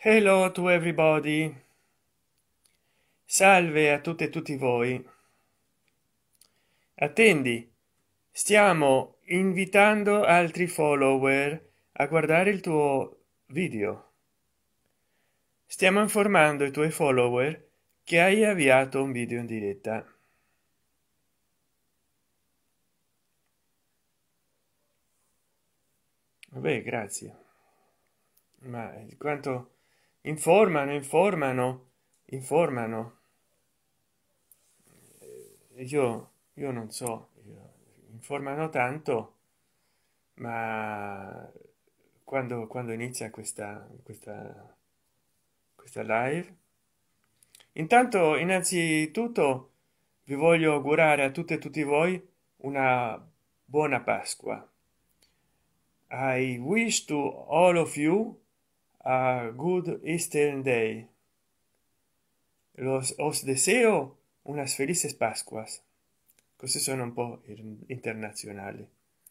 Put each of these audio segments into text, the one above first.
Hello to everybody. Salve a tutte e tutti voi. Attendi, stiamo invitando altri follower a guardare il tuo video. Stiamo informando i tuoi follower che hai avviato un video in diretta. Vabbè, grazie. Ma quanto informano. Io non so, informano tanto, ma quando inizia questa live, intanto innanzitutto vi voglio augurare a tutte e tutti voi una buona Pasqua. I wish to all of you a good Eastern Day. Os deseo unas felices Pascuas. Così sono un po' internazionali.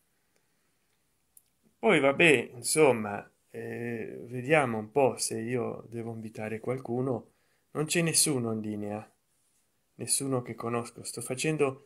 Poi vabbè, insomma, vediamo un po' se io devo invitare qualcuno. Non c'è nessuno in linea, nessuno che conosco. Sto facendo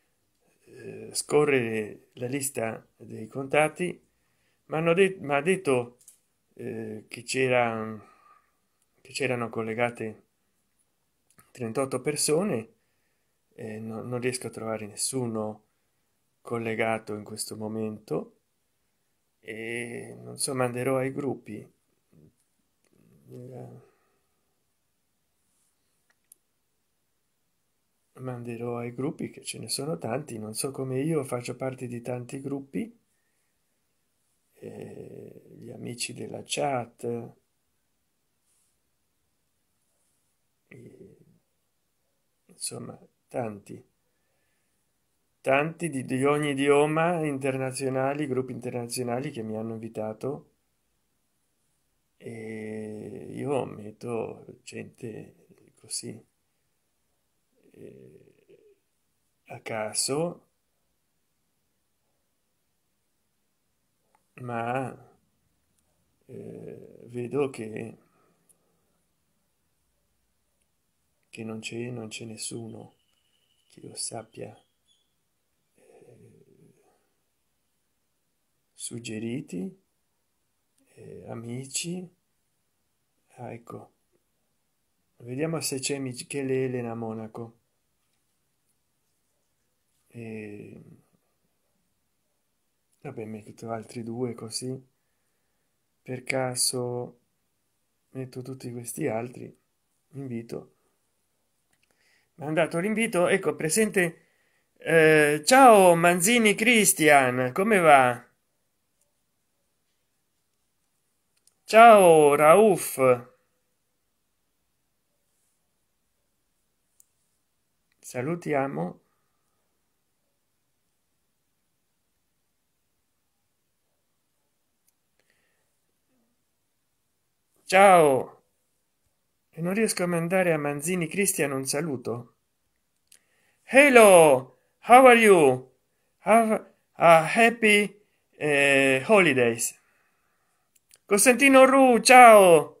scorrere la lista dei contatti. Ma ha detto che c'erano collegate 38 persone. Non riesco a trovare nessuno collegato in questo momento, e non so, manderò ai gruppi. Manderò ai gruppi, che ce ne sono tanti. Non so come, io faccio parte di tanti gruppi, gli amici della chat, insomma tanti di ogni idioma, internazionali, gruppi internazionali che mi hanno invitato, e io metto gente così a caso, ma vedo che non c'è nessuno che io sappia suggeriti, amici. Ah, ecco, vediamo se c'è Michele Elena Monaco. E vabbè, metto altri due così per caso. Metto tutti questi altri, invito, mandato l'invito. Ecco, presente. Ciao Manzini Christian, come va? Ciao Rauf, salutiamo. Ciao. E non riesco a mandare a Manzini Christian un saluto. Hello, how are you? Have a happy holidays. Costantino Ru, ciao.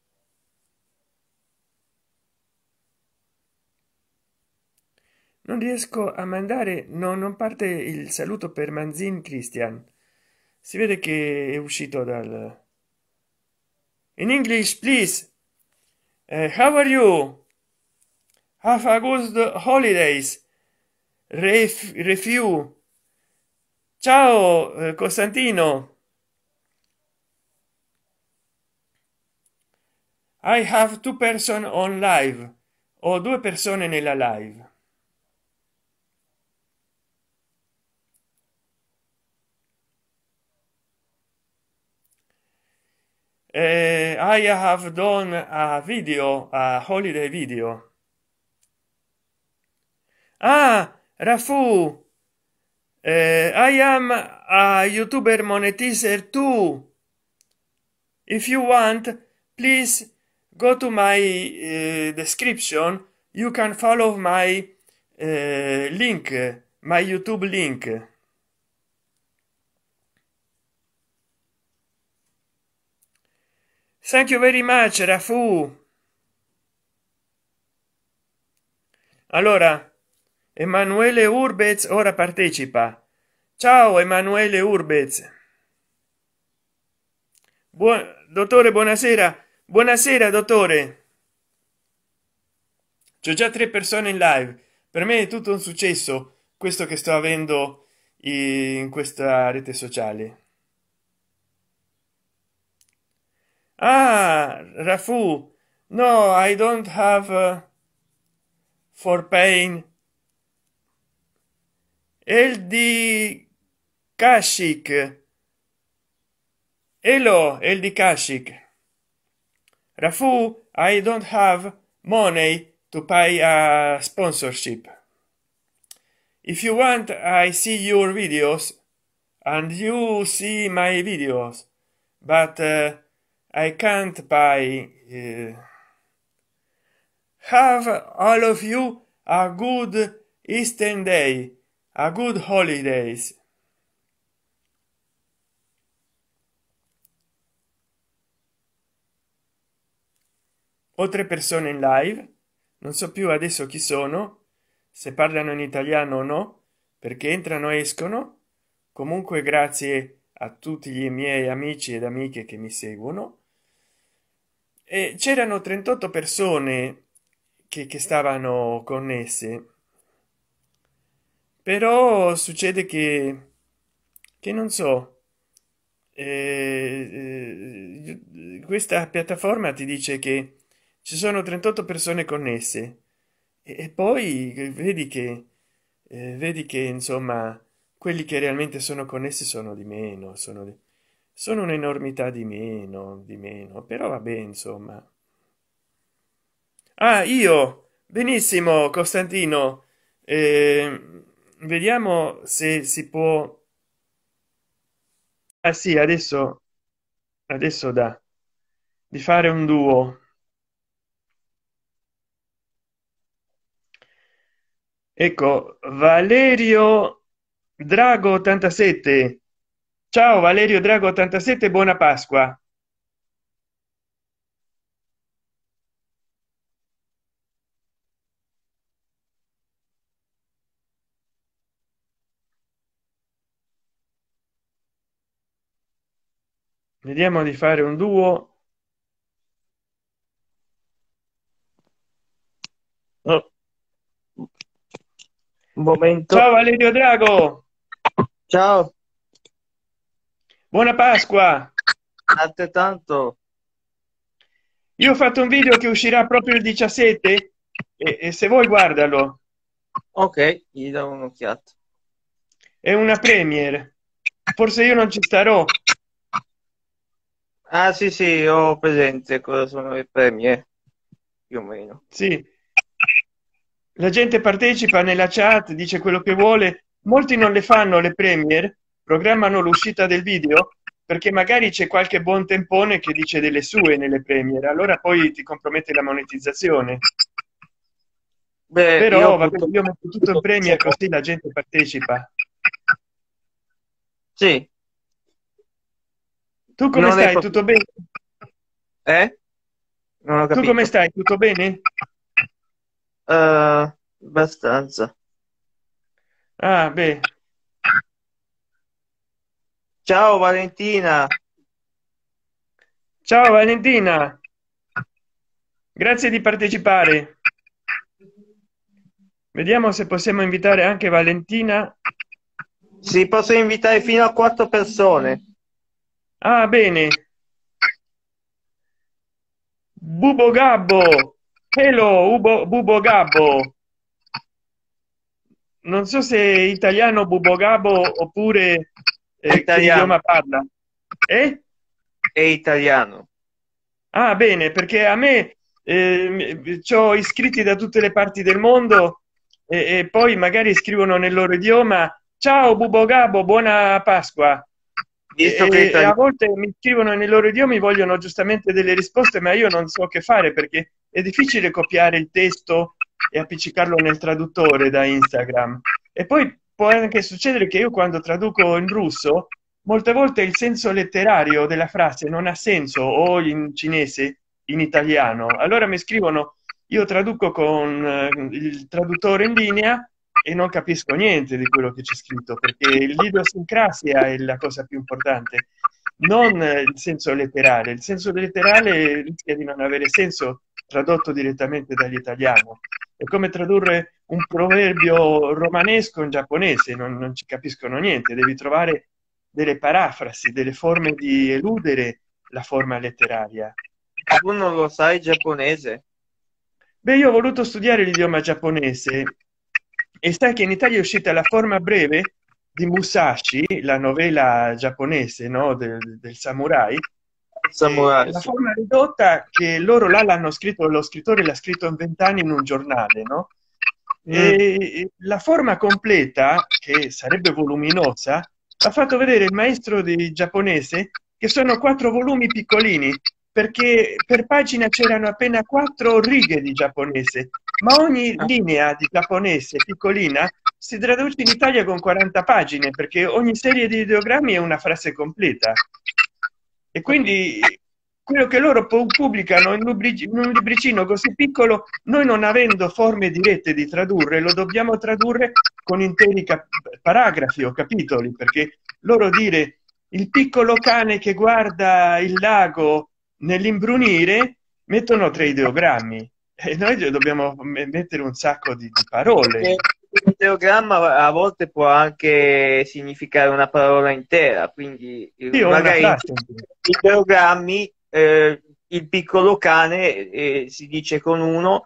Non riesco a mandare, no, non parte il saluto per Manzin Christian. Si vede che è uscito dal... In English, please. How are you? Have a good holidays. Refu. Ciao, Costantino. I have two person on live. Ho due persone nella live. I have done a video, a holiday video. Ah, Rafu, I am a YouTuber monetizer too. If you want, please go to my description. You can follow my link, my YouTube link. Thank you very much, Rafu. Allora, Emanuele Urbez ora partecipa. Ciao Emanuele Urbez. Dottore, buonasera. Buonasera, dottore. C'ho già 3 persone in live. Per me è tutto un successo questo che sto avendo in questa rete sociale. Ah, Rafu. No, I don't have for pain. El di Kashik. Hello, El di Kashik. Rafu, I don't have money to pay a sponsorship. If you want, I see your videos and you see my videos, but I can't buy. Have all of you a good Easter day, a good holidays. Ho 3 persone in live, non so più adesso chi sono, se parlano in italiano o no, perché entrano e escono. Comunque grazie a tutti i miei amici ed amiche che mi seguono. E c'erano 38 persone che stavano connesse, però succede che non so, questa piattaforma ti dice che ci sono 38 persone connesse e poi vedi che insomma quelli che realmente sono connessi sono di meno, sono un'enormità di meno, però vabbè, insomma. Ah, io benissimo, Costantino. Vediamo se si può. Ah sì, adesso da di fare un duo. Ecco, Valerio Drago 87. Ciao Valerio Drago 87, buona Pasqua. Vediamo di fare un duo. Oh, un momento. Ciao Valerio Drago, Ciao, buona Pasqua. altrettanto. Io ho fatto un video che uscirà proprio il 17 e se vuoi guardalo. Ok, gli do un'occhiata. È una premiere, forse io non ci starò. Ah, sì, sì, ho presente cosa sono le premie, più o meno. Sì, la gente partecipa nella chat, dice quello che vuole. Molti non le fanno le premiere, programmano l'uscita del video perché magari c'è qualche buon tempone che dice delle sue nelle premiere, allora poi ti compromette la monetizzazione. Beh, io Però vabbè, io purtroppo... metto tutto in premiere così la gente partecipa. Sì, Tu come non è stai? proprio... Tutto bene? Eh? Non ho Tu come capito. stai? Tutto bene? Abbastanza. Ah, beh. Ciao Valentina. Ciao Valentina, grazie di partecipare. Vediamo se possiamo invitare anche Valentina. Si possono invitare fino a 4 persone. Ah, bene. Bubo Gabbo. Hello, Bubo Gabbo. Non so se è italiano Bubo Gabbo oppure È che italiano. idioma parla. Eh? È italiano. Ah, bene, perché a me c'ho iscritti da tutte le parti del mondo e poi magari scrivono nel loro idioma ciao Bubo Gabbo, buona Pasqua. Visto che è E a italiano. volte mi scrivono nei loro idiomi, vogliono giustamente delle risposte, ma io non so che fare perché è difficile copiare il testo e appiccicarlo nel traduttore da Instagram. E poi può anche succedere che io quando traduco in russo molte volte il senso letterario della frase non ha senso, o in cinese, in italiano. Allora mi scrivono, io traduco con il traduttore in linea e non capisco niente di quello che c'è scritto, perché l'idiosincrasia è la cosa più importante, non il senso letterale. Il senso letterale rischia di non avere senso tradotto direttamente dall'italiano. È come tradurre un proverbio romanesco in giapponese, non ci capiscono niente. Devi trovare delle parafrasi, delle forme di eludere la forma letteraria. Tu non lo sai giapponese? Beh, io ho voluto studiare l'idioma giapponese e sai che in Italia è uscita la forma breve di Musashi, la novella giapponese, no? Del samurai, e Samurai, la sì. forma ridotta che loro là l'hanno scritto, lo scrittore l'ha scritto in 20 anni in un giornale, no? Mm. E la forma completa, che sarebbe voluminosa, ha fatto vedere il maestro di giapponese che sono 4 volumi piccolini, perché per pagina c'erano appena 4 righe di giapponese, ma ogni Ah, linea di giapponese piccolina si traduce in Italia con 40 pagine, perché ogni serie di ideogrammi è una frase completa. E capito. quindi quello che loro pubblicano in un libricino così piccolo, noi non avendo forme dirette di tradurre, lo dobbiamo tradurre con interi paragrafi o capitoli, perché loro dire il piccolo cane che guarda il lago nell'imbrunire mettono 3 ideogrammi e noi dobbiamo mettere un sacco di parole. E un ideogramma a volte può anche significare una parola intera, quindi Sì, ho una magari in frase. ideogrammi il piccolo cane si dice con uno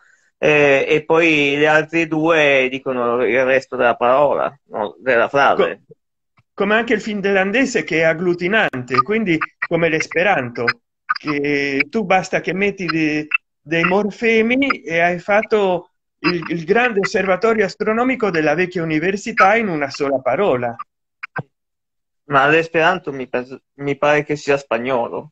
e poi le altre due dicono il resto della parola, no, della Co- frase. come anche il finlandese che è agglutinante, quindi come l'esperanto, che tu basta che metti dei morfemi e hai fatto il grande osservatorio astronomico della vecchia università in una sola parola. Ma l'esperanto mi pare che sia spagnolo.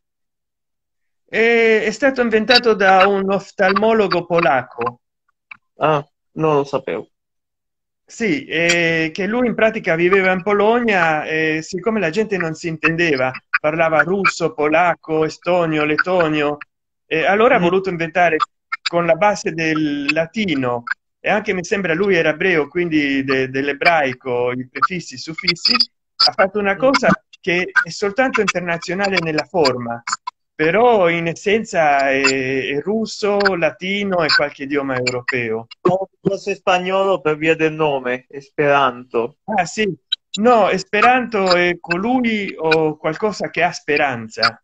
È stato inventato da un oftalmologo polacco. Ah, non lo sapevo. Sì, che lui in pratica viveva in Polonia e siccome la gente non si intendeva, parlava russo, polacco, estonio, lettonio, e allora ha Mm, voluto inventare con la base del latino e anche mi sembra lui era ebreo, quindi dell'ebraico, i prefissi, i suffissi, ha fatto una mm. cosa che è soltanto internazionale nella forma, però in essenza è russo, latino e qualche idioma europeo. Forse spagnolo per via del nome, Esperanto. Ah sì, no, Esperanto è colui o qualcosa che ha speranza.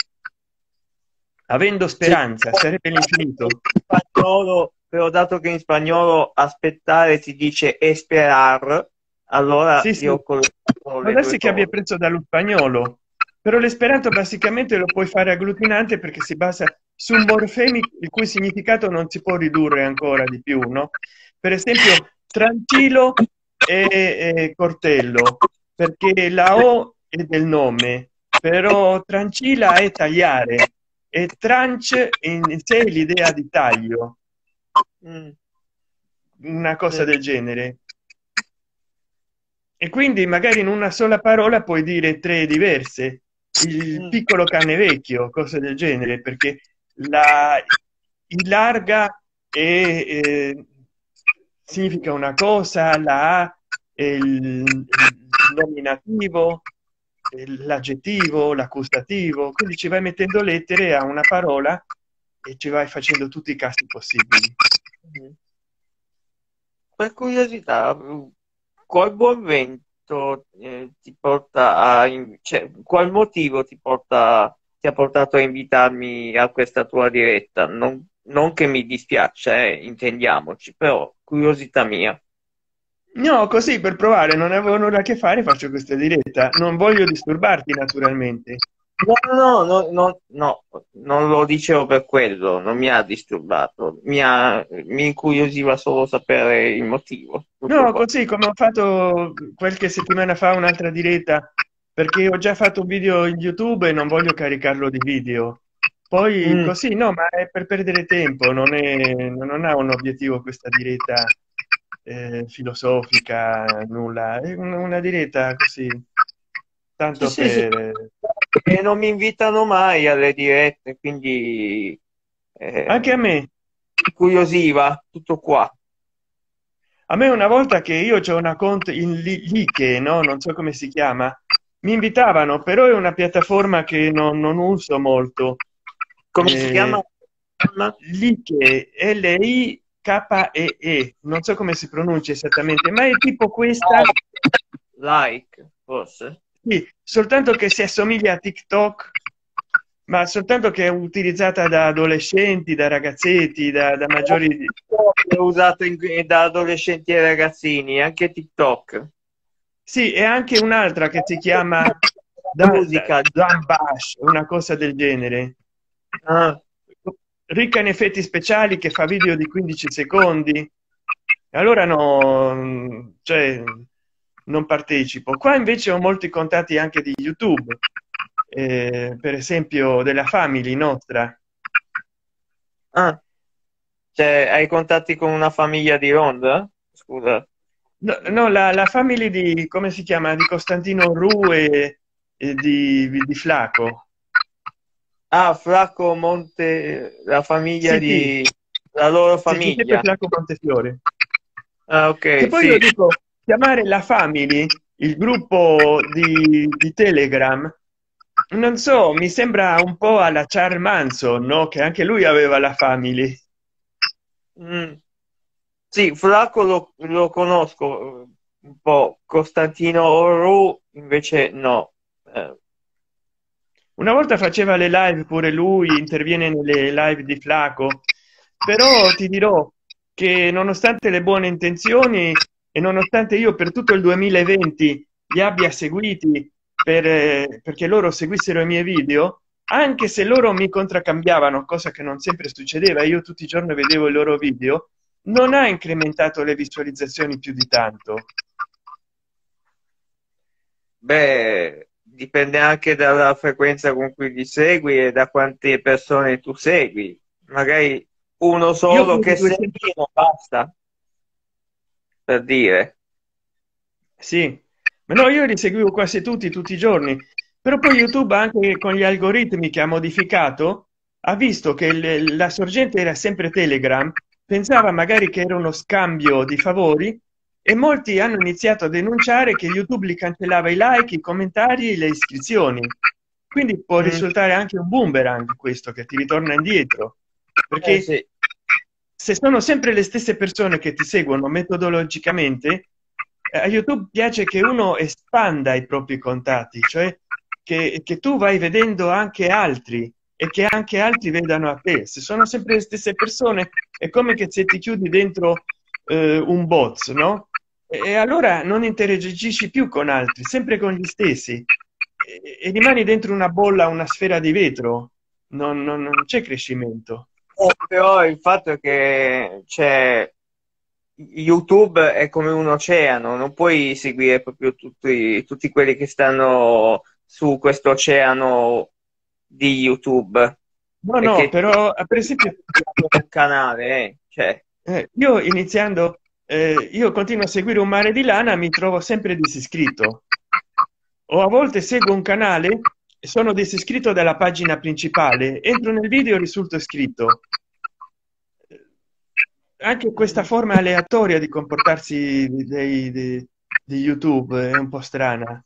Avendo Sì, speranza sarebbe l'infinito. in spagnolo, però dato che in spagnolo aspettare si dice esperar, allora Sì, io sì, ho collegato può le due darsi che abbia cose. preso dallo spagnolo, però l'esperanto basicamente lo puoi fare agglutinante perché si basa su morfemi il cui significato non si può ridurre ancora di più, no? Per esempio, tranquillo e cortello, perché la O è del nome, però tranquilla è tagliare e tranche in sé l'idea di taglio, Mm, una cosa sì. del genere. E quindi magari in una sola parola puoi dire 3 diverse, il Mm, piccolo cane vecchio, cose del genere, perché la il larga significa una cosa, la A è il nominativo, l'aggettivo, l'accusativo, quindi ci vai mettendo lettere a una parola e ci vai facendo tutti i casi possibili. mm. Per curiosità, qual buon vento ti porta cioè, qual motivo ti ha portato a invitarmi a questa tua diretta? Non che mi dispiaccia, intendiamoci, però curiosità mia. No, così per provare, non avevo nulla a che fare, faccio questa diretta. Non voglio disturbarti, naturalmente. No, non lo dicevo per quello, non mi ha disturbato, mi incuriosiva solo sapere il motivo, tutto No, qua. così come ho fatto qualche settimana fa un'altra diretta, perché ho già fatto un video in YouTube e non voglio caricarlo di video. Poi Mm, così, no, ma è per perdere tempo, non ha un obiettivo questa diretta filosofica, nulla, è una diretta così. tanto sì, sì. per... E non mi invitano mai alle dirette, quindi Anche a eh, me. incuriosiva, tutto qua. A me una volta che io c'ho una conto in Like, no? Non so come si chiama, mi invitavano, però è una piattaforma che non uso molto. Come si chiama? Like, Like, non so come si pronuncia esattamente, ma è tipo questa, Like, forse. sì, soltanto che si assomiglia a TikTok, ma soltanto che è utilizzata da adolescenti, da ragazzetti, da maggiori. L'ho usato da adolescenti e ragazzini, anche TikTok. Sì, e anche un'altra che si chiama Musica. Dan Bash, una cosa del genere, Ah, ricca in effetti speciali, che fa video di 15 secondi. Allora no, cioè non partecipo. Qua invece ho molti contatti anche di YouTube, per esempio della Family nostra. ah. Cioè, hai contatti con una famiglia di Ronda? Scusa. No, no, la Family di, come si chiama, di Costantino Ru e di Flaco. Ah, Flacco Monte, la famiglia Sì, sì, di... la loro sì, Giuseppe famiglia. Flaco Montefiore. Ah, Che ok, poi io sì. dico, chiamare la Family, il gruppo di Telegram, non so, mi sembra un po' alla Charles Manson, no? Che anche lui aveva la Family. Mm. Sì, Flacco lo conosco un po'. Costantino Oru invece no. Eh, Una volta faceva le live pure lui, interviene nelle live di Flaco, però ti dirò che nonostante le buone intenzioni e nonostante io per tutto il 2020 li abbia seguiti perché loro seguissero i miei video, anche se loro mi contraccambiavano, cosa che non sempre succedeva, io tutti i giorni vedevo i loro video, non ha incrementato le visualizzazioni più di tanto. beh, dipende anche dalla frequenza con cui li segui e da quante persone tu segui. Magari uno Io solo più di che 200. segui non basta, per dire. Sì, ma no, io li seguivo quasi tutti i giorni, però poi YouTube anche con gli algoritmi che ha modificato ha visto che la sorgente era sempre Telegram, pensava magari che era uno scambio di favori e molti hanno iniziato a denunciare che YouTube li cancellava i like, i commentari e le iscrizioni. Quindi può Mm, risultare anche un boomerang questo che ti ritorna indietro, perché sì. se sono sempre le stesse persone che ti seguono metodologicamente, a YouTube piace che uno espanda i propri contatti, cioè che tu vai vedendo anche altri e che anche altri vedano a te. Se sono sempre le stesse persone è come che se ti chiudi dentro un bot, no? E allora non interagisci più con altri, sempre con gli stessi e rimani dentro una bolla, una sfera di vetro, non c'è crescimento. Però il fatto è che YouTube è come un oceano, non puoi seguire proprio tutti quelli che stanno su questo oceano di YouTube, No, no, perché però per esempio un canale, cioè, io iniziando, io continuo a seguire un mare di lana, mi trovo sempre disiscritto, o a volte seguo un canale e sono disiscritto dalla pagina principale, entro nel video e risulto iscritto. Anche questa forma aleatoria di comportarsi di YouTube è un po' strana.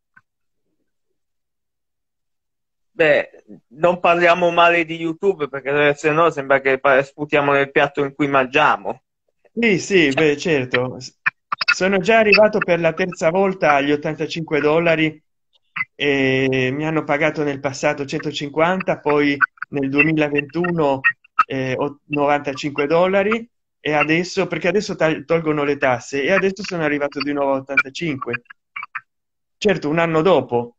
beh, non parliamo male di YouTube perché se no sembra che sputiamo nel piatto in cui mangiamo. Sì, sì, Cioè, beh, certo. Sono già arrivato per la terza volta agli 85 dollari e mi hanno pagato nel passato 150, poi nel 2021 95 dollari e adesso, perché adesso tolgono le tasse e adesso sono arrivato di nuovo a 85. Certo, un anno dopo.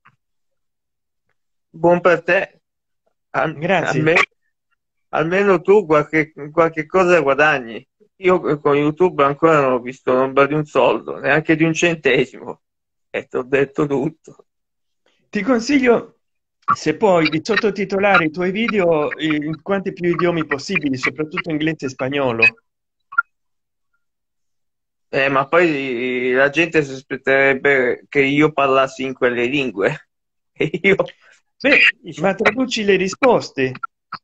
buon per te. Grazie. Almeno, almeno tu qualche cosa guadagni. Io con YouTube ancora non ho visto l'ombra di un soldo, neanche di un centesimo. E ti ho detto tutto. Ti consiglio, se puoi, di sottotitolare i tuoi video in quanti più idiomi possibili, soprattutto inglese e spagnolo. Ma poi la gente si aspetterebbe che io parlassi in quelle lingue. E io, Beh, diciamo, ma traduci le risposte.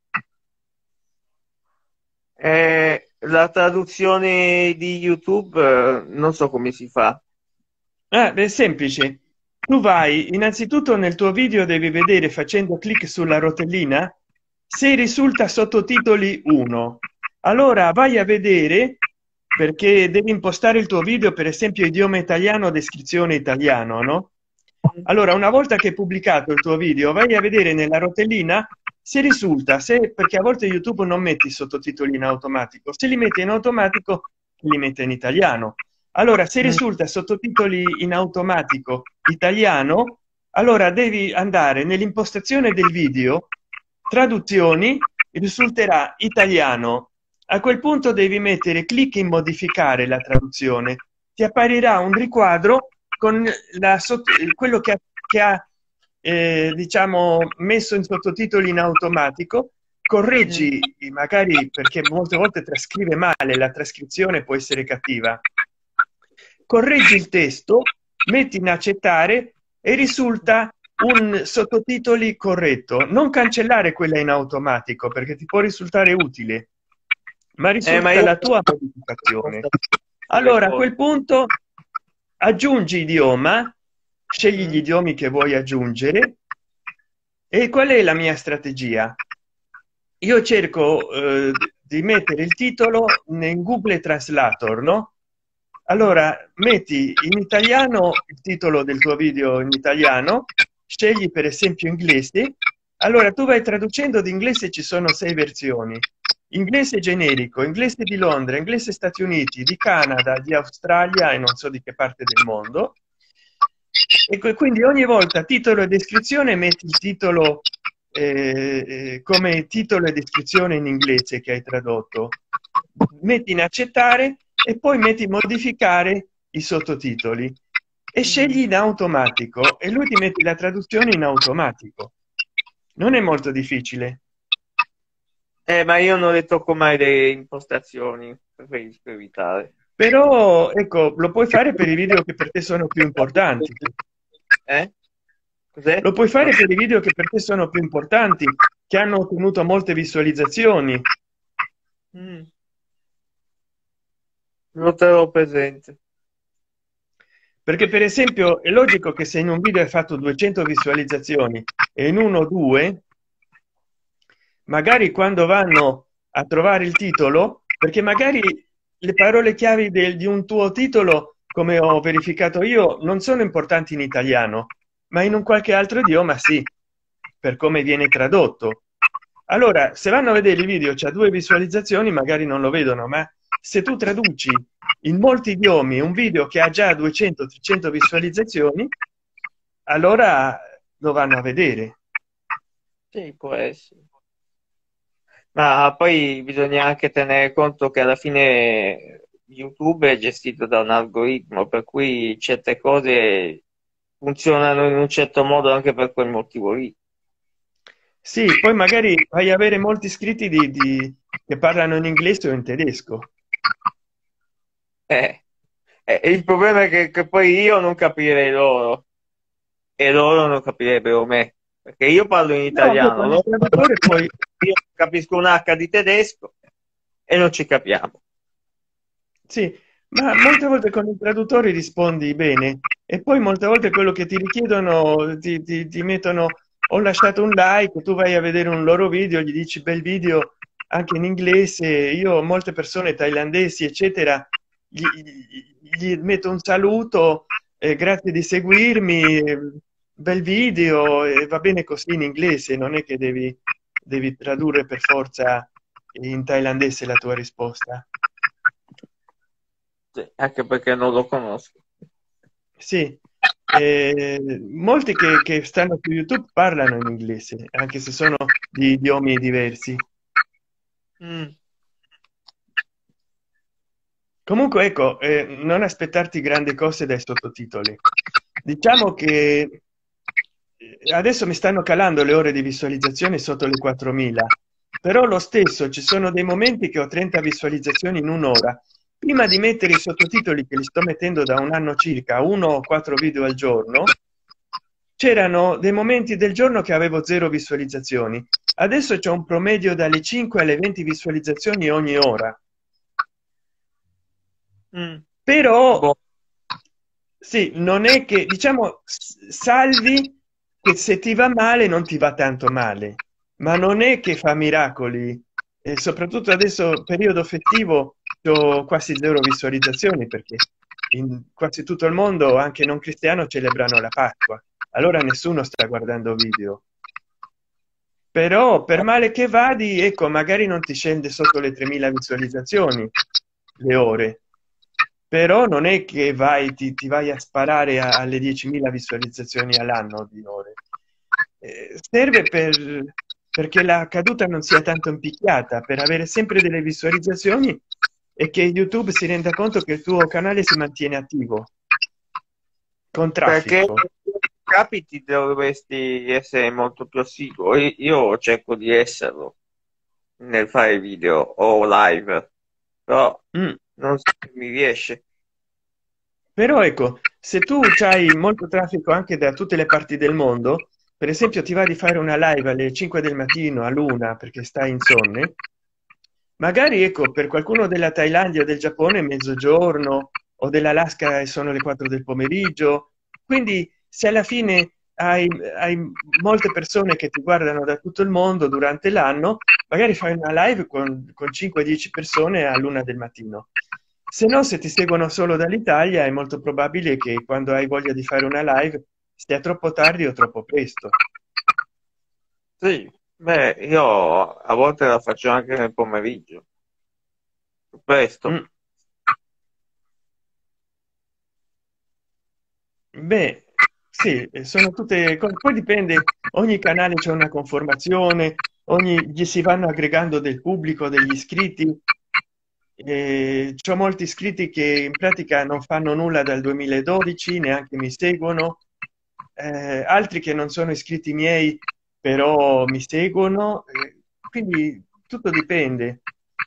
la traduzione di YouTube, non so come si fa. Ah, è semplice. Tu vai, innanzitutto nel tuo video devi vedere facendo clic sulla rotellina se risulta sottotitoli 1. Allora vai a vedere perché devi impostare il tuo video, per esempio idioma italiano, descrizione italiano, no? Allora, una volta che hai pubblicato il tuo video, vai a vedere nella rotellina se risulta, se, perché a volte YouTube non metti i sottotitoli in automatico, se li mette in automatico, li mette in italiano. Allora, se Mm. risulta sottotitoli in automatico italiano, allora devi andare nell'impostazione del video, traduzioni, risulterà italiano. A quel punto devi mettere clic in modificare la traduzione, ti apparirà un riquadro con quello che ha diciamo messo in sottotitoli in automatico. Mm. Correggi magari, perché molte volte trascrive male, la trascrizione può essere cattiva, correggi il testo, metti in accettare e risulta un sottotitoli corretto. Non cancellare quella in automatico perché ti può risultare utile, ma Ma risulta io la tua modificazione. le Allora a cose. quel punto aggiungi idioma, scegli gli Mm. idiomi che vuoi aggiungere. E qual è la mia strategia? Io cerco di mettere il titolo in Google Translator, no? Allora metti in italiano il titolo del tuo video in italiano, scegli per esempio inglese. Allora tu vai traducendo di inglese, ci sono 6 versioni: inglese generico, inglese di Londra, inglese Stati Uniti, di Canada, di Australia e non so di che parte del mondo. E quindi ogni volta titolo e descrizione metti il titolo come titolo e descrizione in inglese che hai tradotto, metti in accettare e poi metti modificare i sottotitoli e scegli Mm. in automatico e lui ti mette la traduzione in automatico. Non è molto difficile, Ma io non le tocco mai le impostazioni, preferisco evitare. però ecco, lo puoi fare per i video che per te sono più importanti. Eh? Cos'è? Lo puoi fare per i video che per te sono più importanti, che hanno ottenuto molte visualizzazioni. Mm. Lo terrò presente. Perché per esempio è logico che se in un video hai fatto 200 visualizzazioni e in uno due, magari quando vanno a trovare il titolo, perché magari le parole chiavi di un tuo titolo, come ho verificato io, non sono importanti in italiano, ma in un qualche altro idioma sì, per come viene tradotto. Allora se vanno a vedere il video c'ha 2 visualizzazioni, magari non lo vedono, ma se tu traduci in molti idiomi un video che ha già 200-300 visualizzazioni, allora lo vanno a vedere. Sì, può essere. Ma poi bisogna anche tenere conto che alla fine YouTube è gestito da un algoritmo, per cui certe cose funzionano in un certo modo anche per quel motivo lì. Sì, poi magari vai a avere molti iscritti che parlano in inglese o in tedesco. Eh, il problema è che poi io non capirei loro e loro non capirebbero me, perché io parlo in No, beh, italiano, con il traduttore poi io capisco un H di tedesco e non ci capiamo. sì, ma molte volte con il traduttore rispondi bene e poi molte volte quello che ti richiedono ti mettono: ho lasciato un like, tu vai a vedere un loro video, gli dici bel video anche in inglese. Io molte persone thailandesi eccetera gli metto un saluto, grazie di seguirmi, bel video, e va bene così in inglese, non è che devi tradurre per forza in thailandese la tua risposta. Sì, anche perché non lo conosco. Sì, molti che stanno su YouTube parlano in inglese, anche se sono di idiomi diversi. Mm. Comunque, ecco, non aspettarti grandi cose dai sottotitoli. Diciamo che adesso mi stanno calando le ore di visualizzazione sotto le 4000, però lo stesso ci sono dei momenti che ho 30 visualizzazioni in un'ora, prima di mettere i sottotitoli, che li sto mettendo da un anno circa, 1 o 4 video al giorno, c'erano dei momenti del giorno che avevo 0 visualizzazioni. Adesso c'è un promedio dalle 5 alle 20 visualizzazioni ogni ora. Mm. Però Boh. sì, non è che, diciamo, salvi che se ti va male non ti va tanto male, ma non è che fa miracoli. E soprattutto adesso periodo festivo ho quasi 0 visualizzazioni, perché in quasi tutto il mondo anche non cristiano celebrano la Pasqua, allora nessuno sta guardando video. Però per male che vadi, ecco, magari non ti scende sotto le 3000 visualizzazioni le ore, però non è che vai, ti vai a sparare alle 10.000 visualizzazioni all'anno di ore. Serve perché la caduta non sia tanto impicchiata, per avere sempre delle visualizzazioni, e che YouTube si renda conto che il tuo canale si mantiene attivo con Perché traffico. capiti dovresti essere molto più assiduo. Io cerco di esserlo nel fare video o live, però Mm. non so se mi riesce. Però ecco, se tu hai molto traffico anche da tutte le parti del mondo, per esempio ti va di fare una live alle 5 del mattino, all'una, perché stai in sonne, magari ecco, per qualcuno della Thailandia o del Giappone è mezzogiorno, o dell'Alaska e sono le 4 del pomeriggio. Quindi se alla fine hai molte persone che ti guardano da tutto il mondo durante l'anno, magari fai una live con 5-10 persone all'una del mattino. Se no, se ti seguono solo dall'Italia, è molto probabile che quando hai voglia di fare una live sia troppo tardi o troppo presto. Sì, beh, io a volte la faccio anche nel pomeriggio, presto. Mm. Beh, sì, sono tutte poi dipende, ogni canale c'è una conformazione, gli si vanno aggregando del pubblico, degli iscritti. C'ho molti iscritti che in pratica non fanno nulla dal 2012, neanche mi seguono, altri che non sono iscritti miei, però mi seguono, quindi tutto dipende.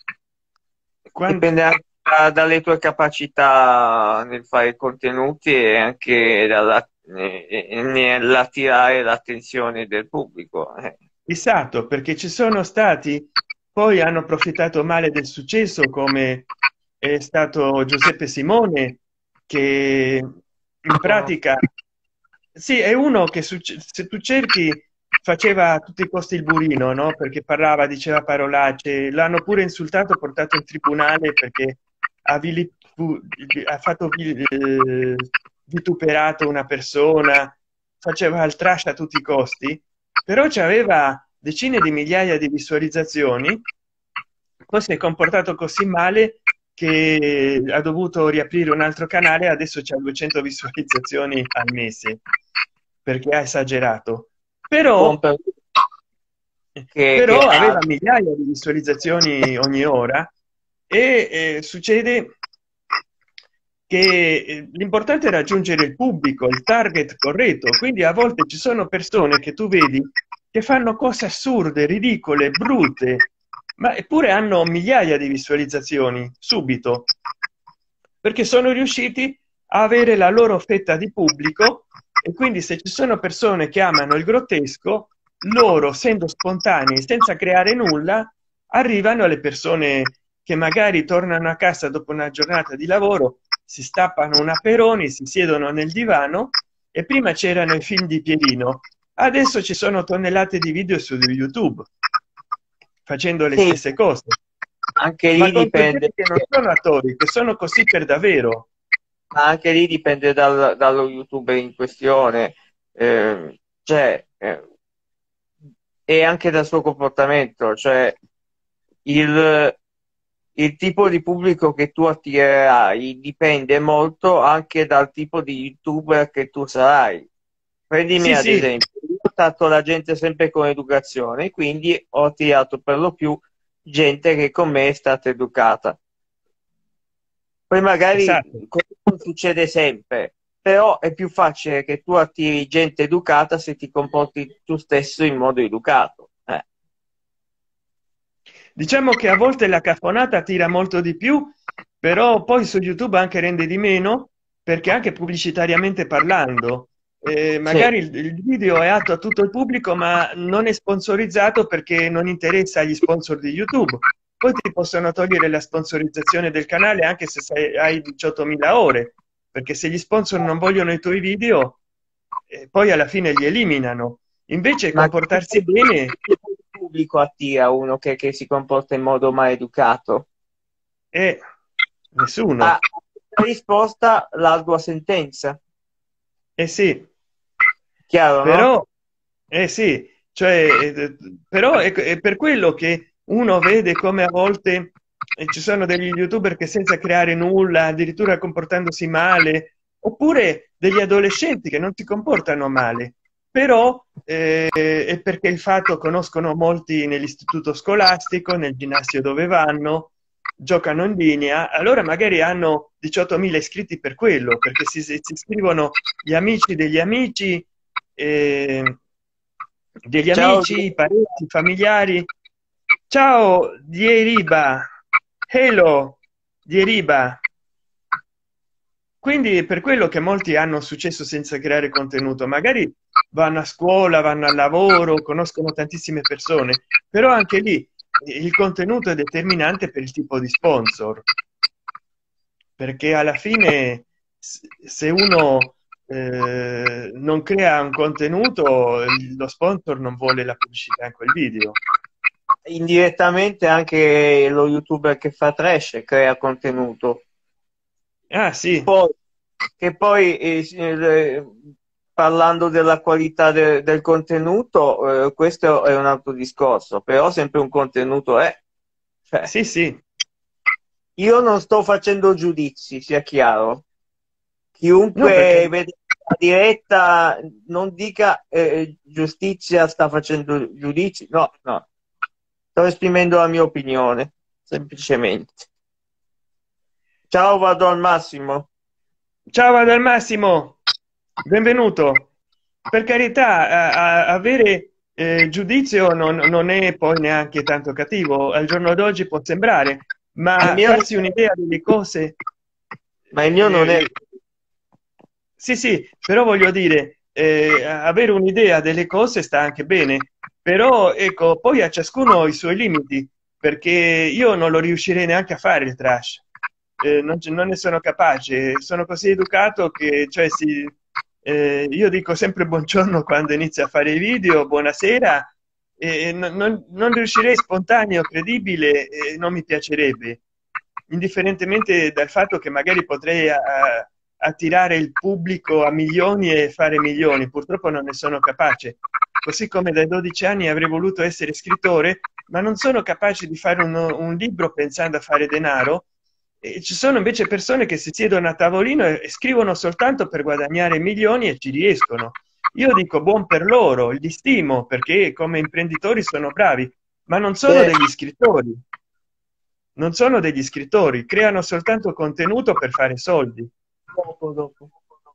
Quando, Dipende anche dalle tue capacità nel fare contenuti e anche nell'attirare l'attenzione del pubblico. esatto, perché ci sono stati, poi hanno approfittato male del successo, come è stato Giuseppe Simone, che in pratica sì, è uno che se tu cerchi faceva a tutti i costi il burino, no? Perché parlava, diceva parolacce, l'hanno pure insultato, portato in tribunale perché ha, ha fatto vituperato una persona, faceva il trash a tutti i costi, però c'aveva decine di migliaia di visualizzazioni. Poi si è comportato così male che ha dovuto riaprire un altro canale, adesso c'ha 200 visualizzazioni al mese, perché ha esagerato. Buon Però per che però aveva ha migliaia di visualizzazioni ogni ora, e succede che l'importante è raggiungere il pubblico, il target corretto. Quindi a volte ci sono persone che tu vedi che fanno cose assurde, ridicole, brutte, ma eppure hanno migliaia di visualizzazioni subito, perché sono riusciti a avere la loro fetta di pubblico. E quindi se ci sono persone che amano il grottesco, loro, essendo spontanei, senza creare nulla, arrivano alle persone che magari tornano a casa dopo una giornata di lavoro, si stappano un aperoni, si siedono nel divano, e prima c'erano i film di Pierino, adesso ci sono tonnellate di video su YouTube facendo le sì, stesse cose, anche ma lì con dipende. soggetti che non sono attori, che sono così per davvero. Ma anche lì dipende dallo youtuber in questione, cioè, e anche dal suo comportamento, cioè il, il tipo di pubblico che tu attirerai dipende molto anche dal tipo di youtuber che tu sarai. Prendimi Sì, ad sì, esempio, io tratto la gente sempre con educazione, quindi ho attirato per lo più gente che con me è stata educata. Poi magari esatto. questo non succede sempre, però è più facile che tu attiri gente educata se ti comporti tu stesso in modo educato. Diciamo che a volte la cafonata tira molto di più, però poi su YouTube anche rende di meno, perché anche pubblicitariamente parlando, Sì, magari il video è atto a tutto il pubblico ma non è sponsorizzato perché non interessa agli sponsor di YouTube. Poi ti possono togliere la sponsorizzazione del canale anche se hai 18.000 ore, perché se gli sponsor non vogliono i tuoi video, poi alla fine li eliminano. Invece ma comportarsi bene che pubblico attira uno che si comporta in modo maleducato? è A nessuno. risposta, l'ardua sentenza. Eh sì, Chiaro, no? però sì, cioè, però è per quello che uno vede come a volte ci sono degli youtuber che senza creare nulla, addirittura comportandosi male, oppure degli adolescenti che non si comportano male, però è perché il fatto conoscono molti nell'istituto scolastico, nel ginnasio dove vanno, giocano in linea, allora magari hanno 18.000 iscritti per quello, perché si iscrivono gli amici degli amici, eh, degli Ciao, amici, parenti, familiari. Ciao Dieriba, hello Dieriba. Quindi è per quello che molti hanno successo senza creare contenuto, magari vanno a scuola, vanno al lavoro, conoscono tantissime persone, però anche lì il contenuto è determinante per il tipo di sponsor, perché alla fine se uno non crea un contenuto, lo sponsor non vuole la pubblicità in quel video. indirettamente anche lo youtuber che fa trash crea contenuto. Ah sì, Poi, che poi parlando della qualità del contenuto, questo è un altro discorso, però sempre un contenuto è. Cioè, sì, sì. io non sto facendo giudizi, sia chiaro. No, perché Chiunque vede la diretta non dica giustizia sta facendo giudizi. No, no, sto esprimendo la mia opinione, semplicemente. Ciao, vado al massimo. ciao Ad Massimo, benvenuto. Per carità, avere giudizio non è poi neanche tanto cattivo, al giorno d'oggi può sembrare, Ma il ma mio, farsi un'idea delle cose, ma il mio non è. sì, sì, però voglio dire, avere un'idea delle cose sta anche bene, però ecco, poi a ciascuno i suoi limiti, perché io non lo riuscirei neanche a fare il trash. Non ne sono capace, sono così educato che cioè, io dico sempre buongiorno quando inizio a fare i video, buonasera, e non riuscirei spontaneo, credibile, e non mi piacerebbe, indifferentemente dal fatto che magari potrei attirare il pubblico a milioni e fare milioni. Purtroppo non ne sono capace, così come dai 12 anni avrei voluto essere scrittore, ma non sono capace di fare un libro pensando a fare denaro. E ci sono invece persone che si siedono a tavolino e scrivono soltanto per guadagnare milioni e ci riescono. Io dico buon per loro, li stimo perché come imprenditori sono bravi, ma non sono Beh, degli scrittori, non sono degli scrittori, creano soltanto contenuto per fare soldi. dopo.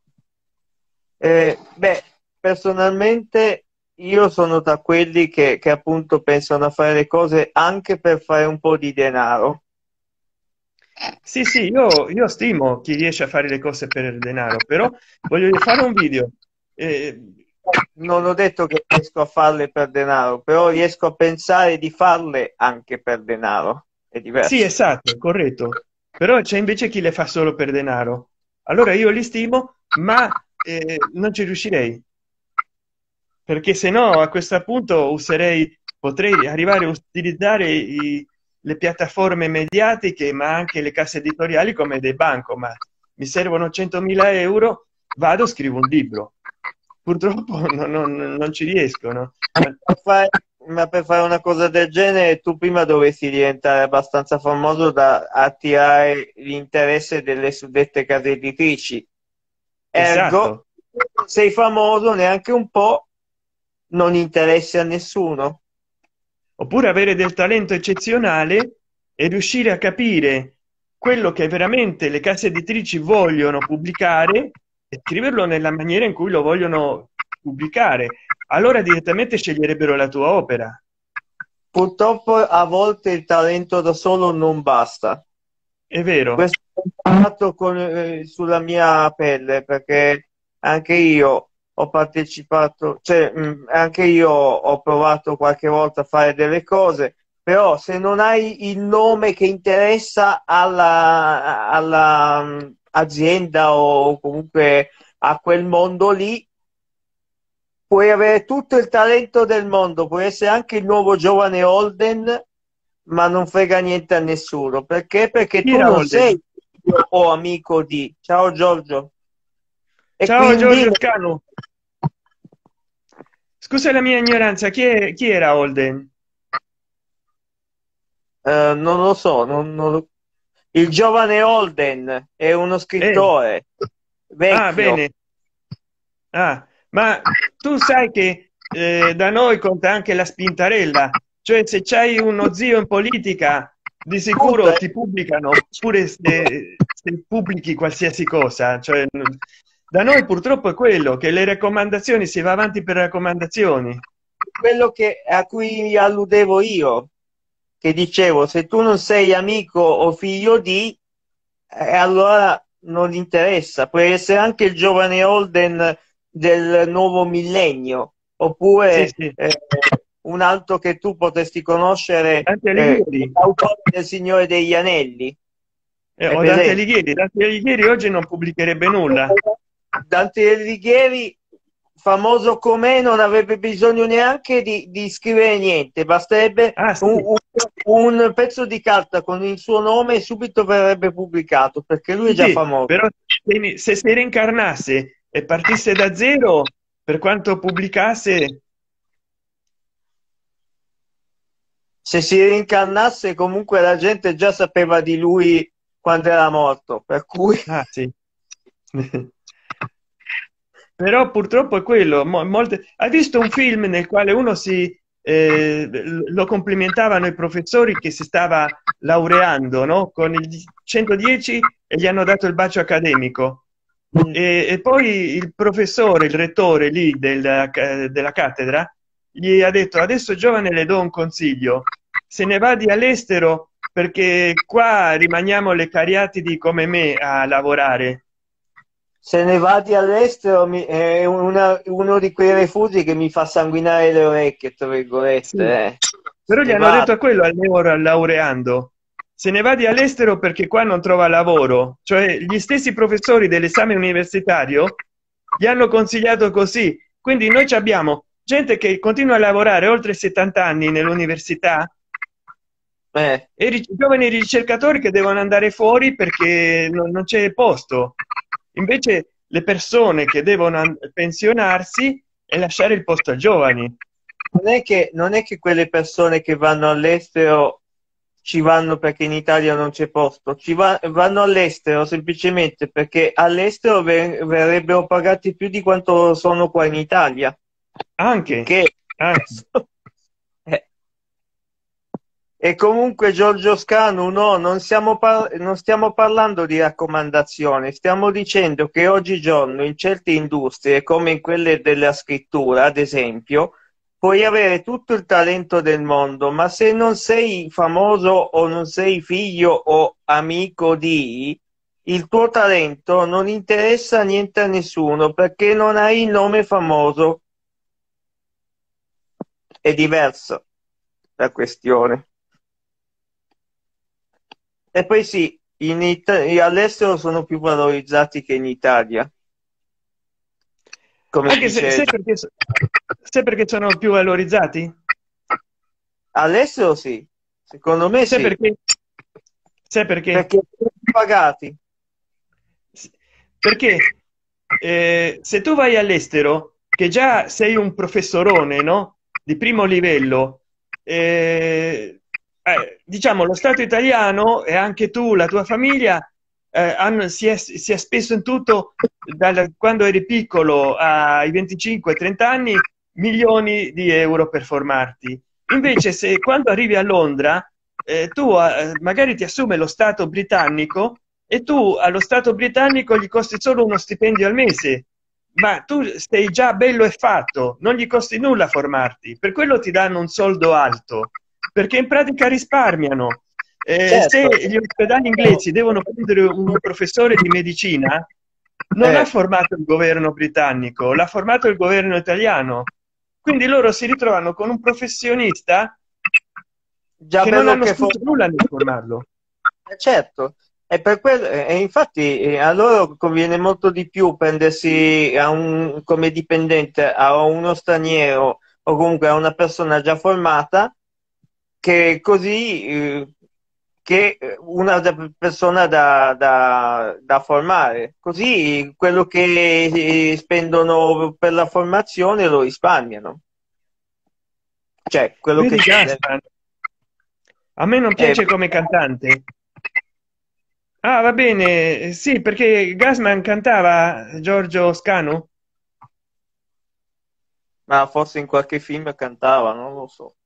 Beh, personalmente io sono da quelli che appunto pensano a fare le cose anche per fare un po' di denaro. Sì, sì, io stimo chi riesce a fare le cose per il denaro, però voglio fare un video. eh, Non ho detto che riesco a farle per denaro, però riesco a pensare di farle anche per denaro. È sì, diverso. esatto, corretto, però c'è invece chi le fa solo per denaro. Allora io li stimo, ma non ci riuscirei, perché se no a questo punto potrei arrivare a utilizzare le piattaforme mediatiche, ma anche le casse editoriali come dei bancomat. Mi servono 100.000 euro, vado, scrivo un libro. Purtroppo non ci riescono. Ma per fare una cosa del genere, tu prima dovresti diventare abbastanza famoso da attirare l'interesse delle suddette case editrici. Ergo, Esatto. sei famoso neanche un po', non interessi a nessuno. Oppure avere del talento eccezionale e riuscire a capire quello che veramente le case editrici vogliono pubblicare e scriverlo nella maniera in cui lo vogliono pubblicare. Allora direttamente sceglierebbero la tua opera. Purtroppo a volte il talento da solo non basta. è vero. Questo è imparato sulla mia pelle, perché anche io ho partecipato, cioè anche io ho provato qualche volta a fare delle cose, però se non hai il nome che interessa alla azienda o comunque a quel mondo lì, puoi avere tutto il talento del mondo, puoi essere anche il nuovo giovane Holden, ma non frega niente a nessuno. Perché? Perché Chi tu era non Holden? sei figlio o amico di. Ciao Giorgio. E Ciao quindi Giorgio Scanu. Scusa la mia ignoranza, chi era Holden? non lo so, il giovane Holden è uno Eh, scrittore ah, vecchio. bene. Ah, ma tu sai che da noi conta anche la spintarella, cioè se c'hai uno zio in politica, di Tutto, sicuro ti pubblicano, pure se pubblichi qualsiasi cosa. Cioè, da noi purtroppo è quello, che le raccomandazioni si va avanti per raccomandazioni. quello a cui alludevo io, che dicevo, se tu non sei amico o figlio di, allora non interessa, può essere anche il giovane Holden del nuovo millennio, Sì, oppure sì, un altro che tu potresti conoscere, Dante Alighieri, l'autore del Signore degli Anelli, è o Dante presente? Alighieri. Dante Alighieri oggi non pubblicherebbe nulla. Dante Alighieri, famoso com'è, non avrebbe bisogno neanche di scrivere niente, basterebbe Ah, sì, un pezzo di carta con il suo nome e subito verrebbe pubblicato, perché lui è già sì, famoso. però se si reincarnasse e partisse da zero, per quanto pubblicasse, Se si reincarnasse, comunque la gente già sapeva di lui quando era morto, per cui ah sì. Però purtroppo è quello. Hai visto un film nel quale uno lo complimentavano i professori che si stava laureando, no? Con il 110 e gli hanno dato il bacio accademico. E poi il professore, il rettore lì della cattedra, gli ha detto: adesso giovane le do un consiglio, se ne vadi all'estero perché qua rimaniamo le cariatidi come me a lavorare. se ne vadi all'estero è uno di quei refugi che mi fa sanguinare le orecchie, tra virgolette. Sì. Se Però gli ne hanno va. detto a quello al neolaureando: se ne vadi all'estero perché qua non trova lavoro. Cioè gli stessi professori dell'esame universitario gli hanno consigliato così. Quindi noi abbiamo gente che continua a lavorare oltre 70 anni nell'università e giovani ricercatori che devono andare fuori perché non c'è posto. Invece le persone che devono pensionarsi e lasciare il posto a giovani. Non è che quelle persone che vanno all'estero ci vanno perché in Italia non c'è posto, vanno all'estero semplicemente perché all'estero verrebbero pagati più di quanto sono qua in Italia. Il Anche, che anche. eh, E comunque Giorgio Scanu, no, non stiamo parlando di raccomandazioni, stiamo dicendo che oggigiorno in certe industrie, come in quelle della scrittura, ad esempio, puoi avere tutto il talento del mondo, ma se non sei famoso o non sei figlio o amico di, il tuo talento non interessa niente a nessuno perché non hai il nome famoso. È diverso la questione. E poi sì, all'estero sono più valorizzati che in Italia, come Anche se, dice. sai perché sono più valorizzati? All'estero sì, secondo me Sai sì, perché? Sai perché? perché sono più pagati. Perché se tu vai all'estero, che già sei un professorone, no? Di primo livello, diciamo lo Stato italiano e anche tu, la tua famiglia, si è speso in tutto, quando eri piccolo ai 25-30 anni, milioni di euro per formarti. Invece, se quando arrivi a Londra, tu magari ti assume lo Stato britannico e tu allo Stato britannico gli costi solo uno stipendio al mese, ma tu sei già bello e fatto, non gli costi nulla formarti, per quello ti danno un soldo alto, perché in pratica risparmiano. Se certo. gli ospedali inglesi devono prendere un professore di medicina, non l'ha Eh, formato il governo britannico, l'ha formato il governo italiano. Quindi loro si ritrovano con un professionista già che non bello hanno che speso nulla nel formarlo. certo, è per quello, e infatti a loro conviene molto di più prendersi come dipendente a uno straniero o comunque a una persona già formata che così che una persona da formare. Così quello che spendono per la formazione lo risparmiano. Cioè, quello che Vedi spende. Gasman, a me non Eh, piace come cantante. Ah, va bene, sì, perché Gasman cantava Giorgio Scanu. ma forse in qualche film cantava, non lo so.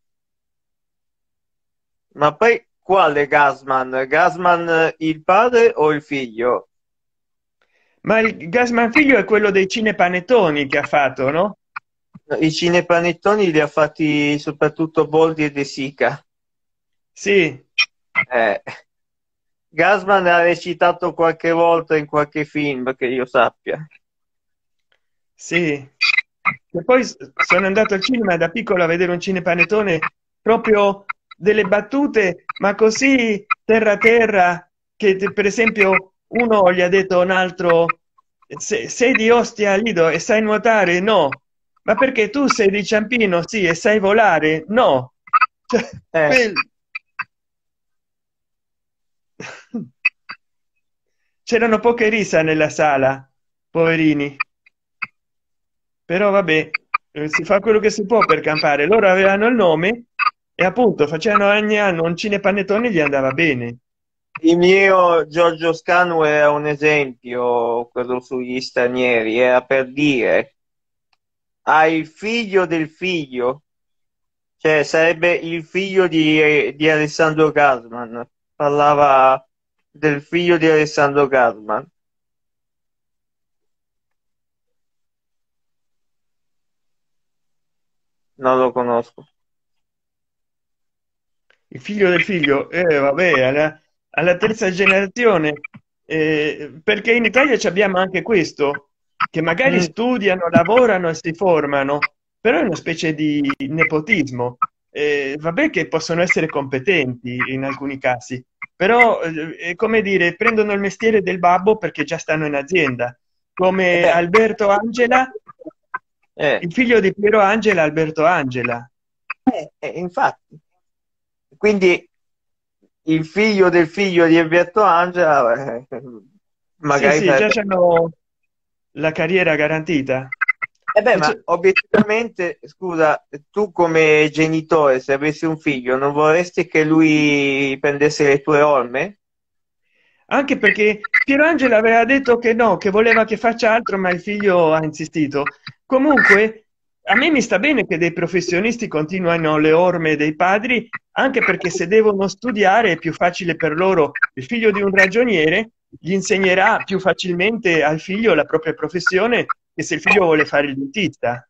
Ma poi quale Gasman? Gasman il padre o il figlio? Ma il Gasman figlio è quello dei cinepanettoni che ha fatto, no? I cinepanettoni li ha fatti soprattutto Boldi e De Sica. Sì, Eh, Gasman ha recitato qualche volta in qualche film che io sappia. sì. E poi sono andato al cinema da piccolo a vedere un cinepanettone proprio delle battute, ma così terra terra che per esempio uno gli ha detto a un altro sei di Ostia Lido e sai nuotare? No. Ma perché tu sei di Ciampino? Sì, e sai volare? No. Cioè, Eh, c'erano poche risa nella sala, poverini. Però vabbè, si fa quello che si può per campare. Loro avevano il nome e appunto facevano ogni anno un cinepanettone e gli andava bene. il mio Giorgio Scanu era un esempio, quello sugli stranieri, era per dire, ha il figlio del figlio, cioè sarebbe il figlio di Alessandro Gasman, parlava del figlio di Alessandro Gasman, non lo conosco. Il figlio del figlio, vabbè, alla terza generazione, perché in Italia ci abbiamo anche questo, che magari Mm, studiano, lavorano e si formano, però è una specie di nepotismo. Vabbè che possono essere competenti in alcuni casi, però è come dire, prendono il mestiere del babbo perché già stanno in azienda, e come beh, Alberto Angela, eh, il figlio di Piero Angela, Alberto Angela. infatti, quindi il figlio di Alberto Angela, Sì, magari sì, già sarebbe. c'hanno la carriera garantita. Eh beh, E ma obiettivamente, scusa, tu come genitore, se avessi un figlio, non vorresti che lui prendesse le tue orme? anche perché Pierangela aveva detto che no, che voleva che faccia altro, ma il figlio ha insistito. Comunque, a me mi sta bene che dei professionisti continuino le orme dei padri, anche perché se devono studiare è più facile per loro. Il figlio di un ragioniere gli insegnerà più facilmente al figlio la propria professione che se il figlio vuole fare il dentista.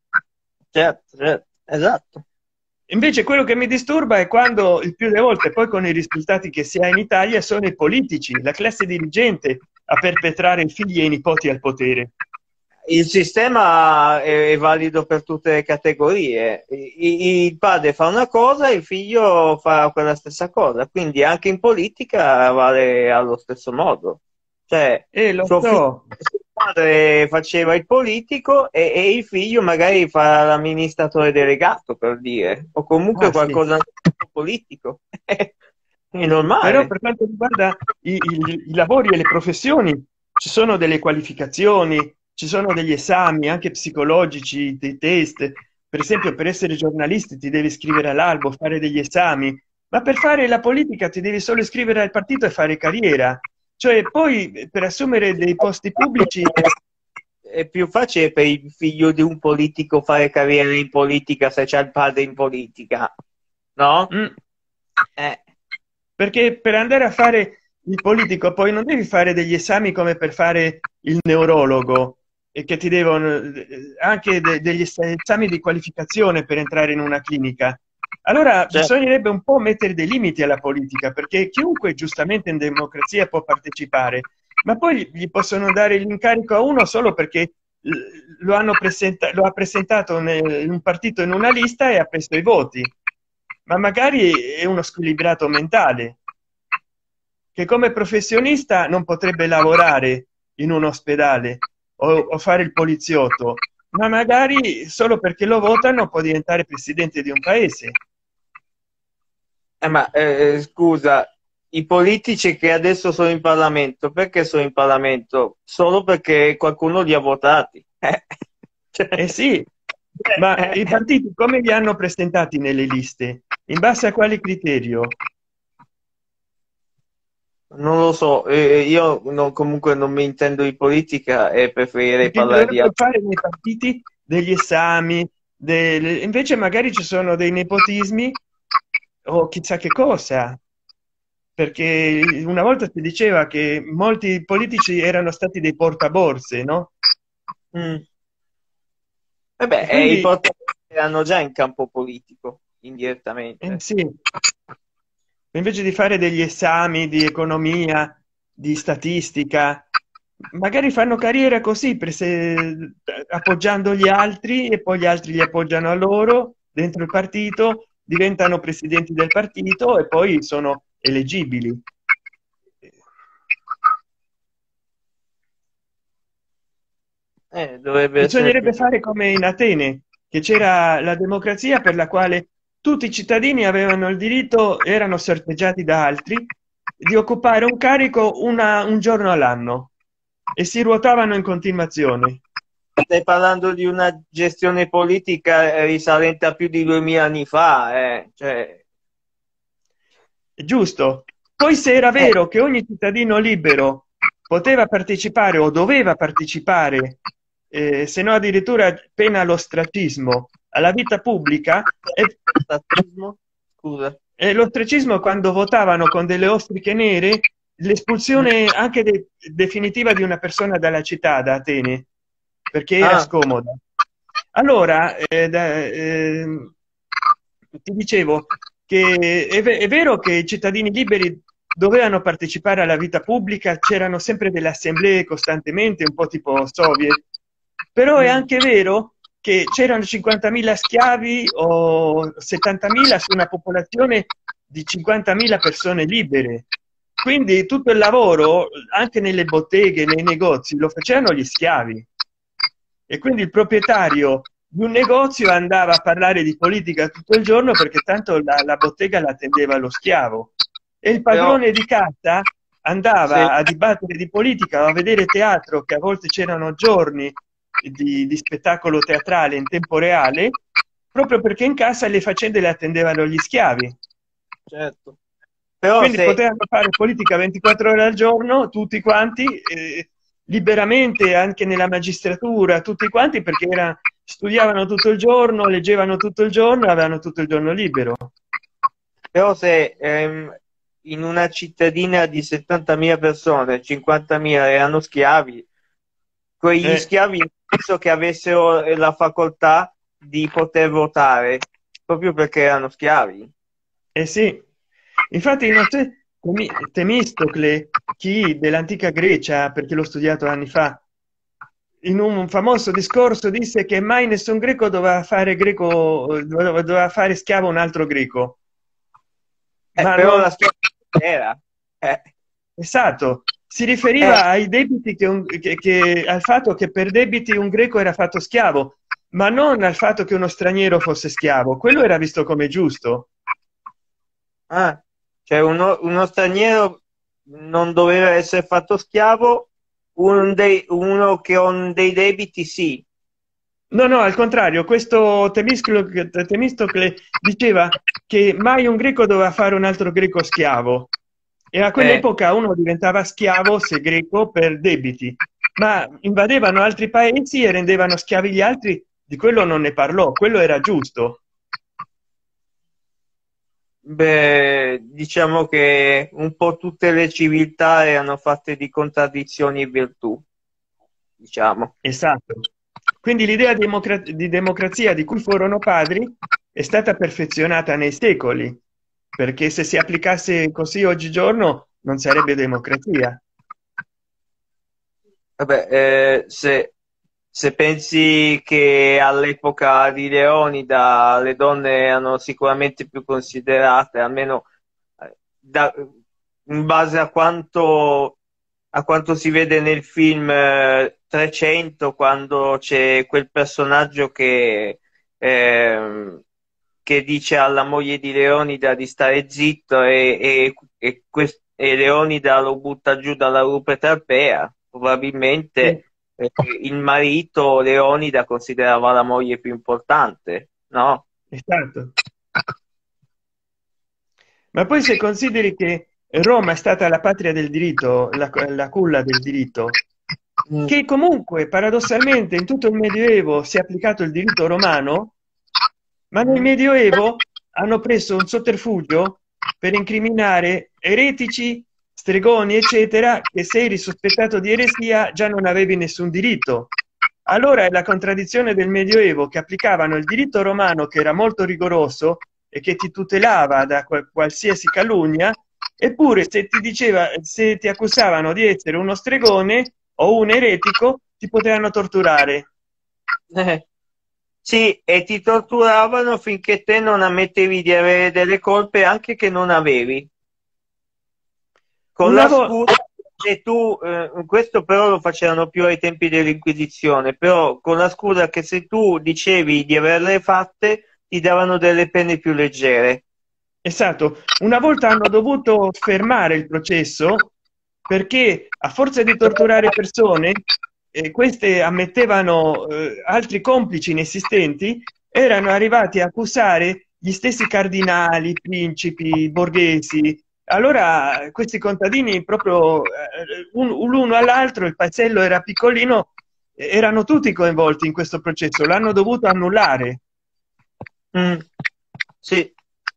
Certo, certo, esatto. Invece quello che mi disturba è quando il più delle volte, poi con i risultati che si ha in Italia, sono i politici, la classe dirigente a perpetrare figli e nipoti al potere. Il sistema è valido per tutte le categorie. Il padre fa una cosa, il figlio fa quella stessa cosa, quindi anche in politica vale allo stesso modo. Cioè, E lo so, suo padre faceva il politico e il figlio magari fa l'amministratore delegato, per dire, o comunque ah sì, qualcosa di politico. È però normale. per quanto riguarda i lavori e le professioni, ci sono delle qualificazioni, ci sono degli esami anche psicologici, dei test. Per esempio, per essere giornalisti ti devi iscrivere all'albo, fare degli esami, ma per fare la politica ti devi solo iscrivere al partito e fare carriera. Cioè, poi per assumere dei posti pubblici, È più facile per il figlio di un politico fare carriera in politica se c'è il padre in politica, no? mm, Eh, perché per andare a fare il politico poi non devi fare degli esami come per fare il neurologo e che ti devono anche degli esami di qualificazione per entrare in una clinica. Allora Cioè, bisognerebbe un po' mettere dei limiti alla politica, perché chiunque giustamente in democrazia può partecipare, ma poi gli possono dare l'incarico a uno solo perché lo ha presentato in un partito, in una lista, e ha preso i voti, ma magari è uno squilibrato mentale che come professionista non potrebbe lavorare in un ospedale o fare il poliziotto, ma magari solo perché lo votano può diventare presidente di un paese. scusa, i politici che adesso sono in Parlamento, perché sono in Parlamento? Solo perché qualcuno li ha votati. Cioè, Eh sì, ma i partiti come li hanno presentati nelle liste? In base a quale criterio? non lo so, comunque non mi intendo di politica e preferirei Perché parlare di dovrebbero altro. fare nei partiti degli esami, invece magari ci sono dei nepotismi o chissà che cosa, perché una volta si diceva che molti politici erano stati dei portaborse, no? Mm. E I quindi portatori erano già in campo politico, indirettamente. sì, invece di fare degli esami di economia, di statistica, magari fanno carriera così, appoggiando gli altri, e poi gli altri li appoggiano a loro dentro il partito, diventano presidenti del partito e poi sono eleggibili. Dovrebbe essere più... Bisognerebbe fare come in Atene, che c'era la democrazia per la quale tutti i cittadini avevano il diritto, erano sorteggiati da altri, di occupare un carico un giorno all'anno, e si ruotavano in continuazione. Stai parlando di una gestione politica risalente a più di 2000 anni fa, cioè, È giusto. Poi, se era eh, vero che ogni cittadino libero poteva partecipare o doveva partecipare, se no addirittura pena l'ostracismo, alla vita pubblica, statismo? Scusa. e l'ostracismo quando votavano con delle ostriche nere, l'espulsione anche definitiva di una persona dalla città, da Atene, perché era Ah, scomoda. Allora ti dicevo che è vero che i cittadini liberi dovevano partecipare alla vita pubblica, c'erano sempre delle assemblee costantemente, un po' tipo soviet, però è mm, anche vero che c'erano 50.000 schiavi o 70.000 su una popolazione di 50.000 persone libere, quindi tutto il lavoro anche nelle botteghe, nei negozi, lo facevano gli schiavi, e quindi il proprietario di un negozio andava a parlare di politica tutto il giorno, perché tanto la bottega la tendeva lo schiavo, e il però, padrone di casa se, andava a dibattere di politica o a vedere teatro, che a volte c'erano giorni di spettacolo teatrale in tempo reale, proprio perché in casa le faccende le attendevano gli schiavi, certo, però quindi se, potevano fare politica 24 ore al giorno tutti quanti, liberamente, anche nella magistratura, tutti quanti, perché studiavano tutto il giorno, leggevano tutto il giorno, avevano tutto il giorno libero. però se in una cittadina di 70.000 persone, 50.000 erano schiavi, quegli eh, schiavi penso che avessero la facoltà di poter votare, proprio perché erano schiavi. sì, infatti non c'è Temistocle, chi dell'antica Grecia, perché l'ho studiato anni fa, in un famoso discorso disse che mai nessun greco doveva fare schiavo un altro greco, ma Però non... la schiavitù era. Eh, Esatto, si eh, riferiva ai debiti al fatto che per debiti un greco era fatto schiavo, ma non al fatto che uno straniero fosse schiavo. Quello era visto come giusto. ah, cioè uno straniero non doveva essere fatto schiavo, uno che ha dei debiti sì. No, no, al contrario, questo Temistocle diceva che mai un greco doveva fare un altro greco schiavo, e a Eh, quell'epoca uno diventava schiavo se greco per debiti, ma invadevano altri paesi e rendevano schiavi gli altri, di quello non ne parlò, quello era giusto. beh, diciamo che un po' tutte le civiltà erano fatte di contraddizioni e virtù, diciamo. Esatto. Quindi l'idea di democrazia di cui furono padri è stata perfezionata nei secoli, perché se si applicasse così oggigiorno non sarebbe democrazia. Vabbè, se pensi che all'epoca di Leonida le donne erano sicuramente più considerate, almeno in base a quanto si vede nel film 300, quando c'è quel personaggio ehm, che dice alla moglie di Leonida di stare zitto e Leonida lo butta giù dalla rupe trapea. Sì, Probabilmente il marito Leonida considerava la moglie più importante, no? esatto. Ma poi se consideri che Roma è stata la patria del diritto, la culla del diritto, Mm. che comunque paradossalmente in tutto il Medioevo si è applicato il diritto romano, ma nel Mm. Medioevo hanno preso un sotterfugio per incriminare eretici, stregoni, eccetera, che se eri sospettato di eresia già non avevi nessun diritto. Allora è la contraddizione del Medioevo, che applicavano il diritto romano, che era molto rigoroso e che ti tutelava da qualsiasi calunnia, eppure se ti diceva, se ti accusavano di essere uno stregone o un eretico, ti potevano torturare. Eh, sì, e ti torturavano finché te non ammettevi di avere delle colpe anche che non avevi. Con Una la volta, scusa che tu, questo però lo facevano più ai tempi dell'Inquisizione, però con la scusa che se tu dicevi di averle fatte, ti davano delle pene più leggere. esatto, una volta hanno dovuto fermare il processo perché a forza di torturare persone, queste ammettevano altri complici inesistenti, erano arrivati a accusare gli stessi cardinali, principi, borghesi. Allora questi contadini proprio l'uno all'altro, il paesello era piccolino, erano tutti coinvolti in questo processo, l'hanno dovuto annullare. Mm, sì.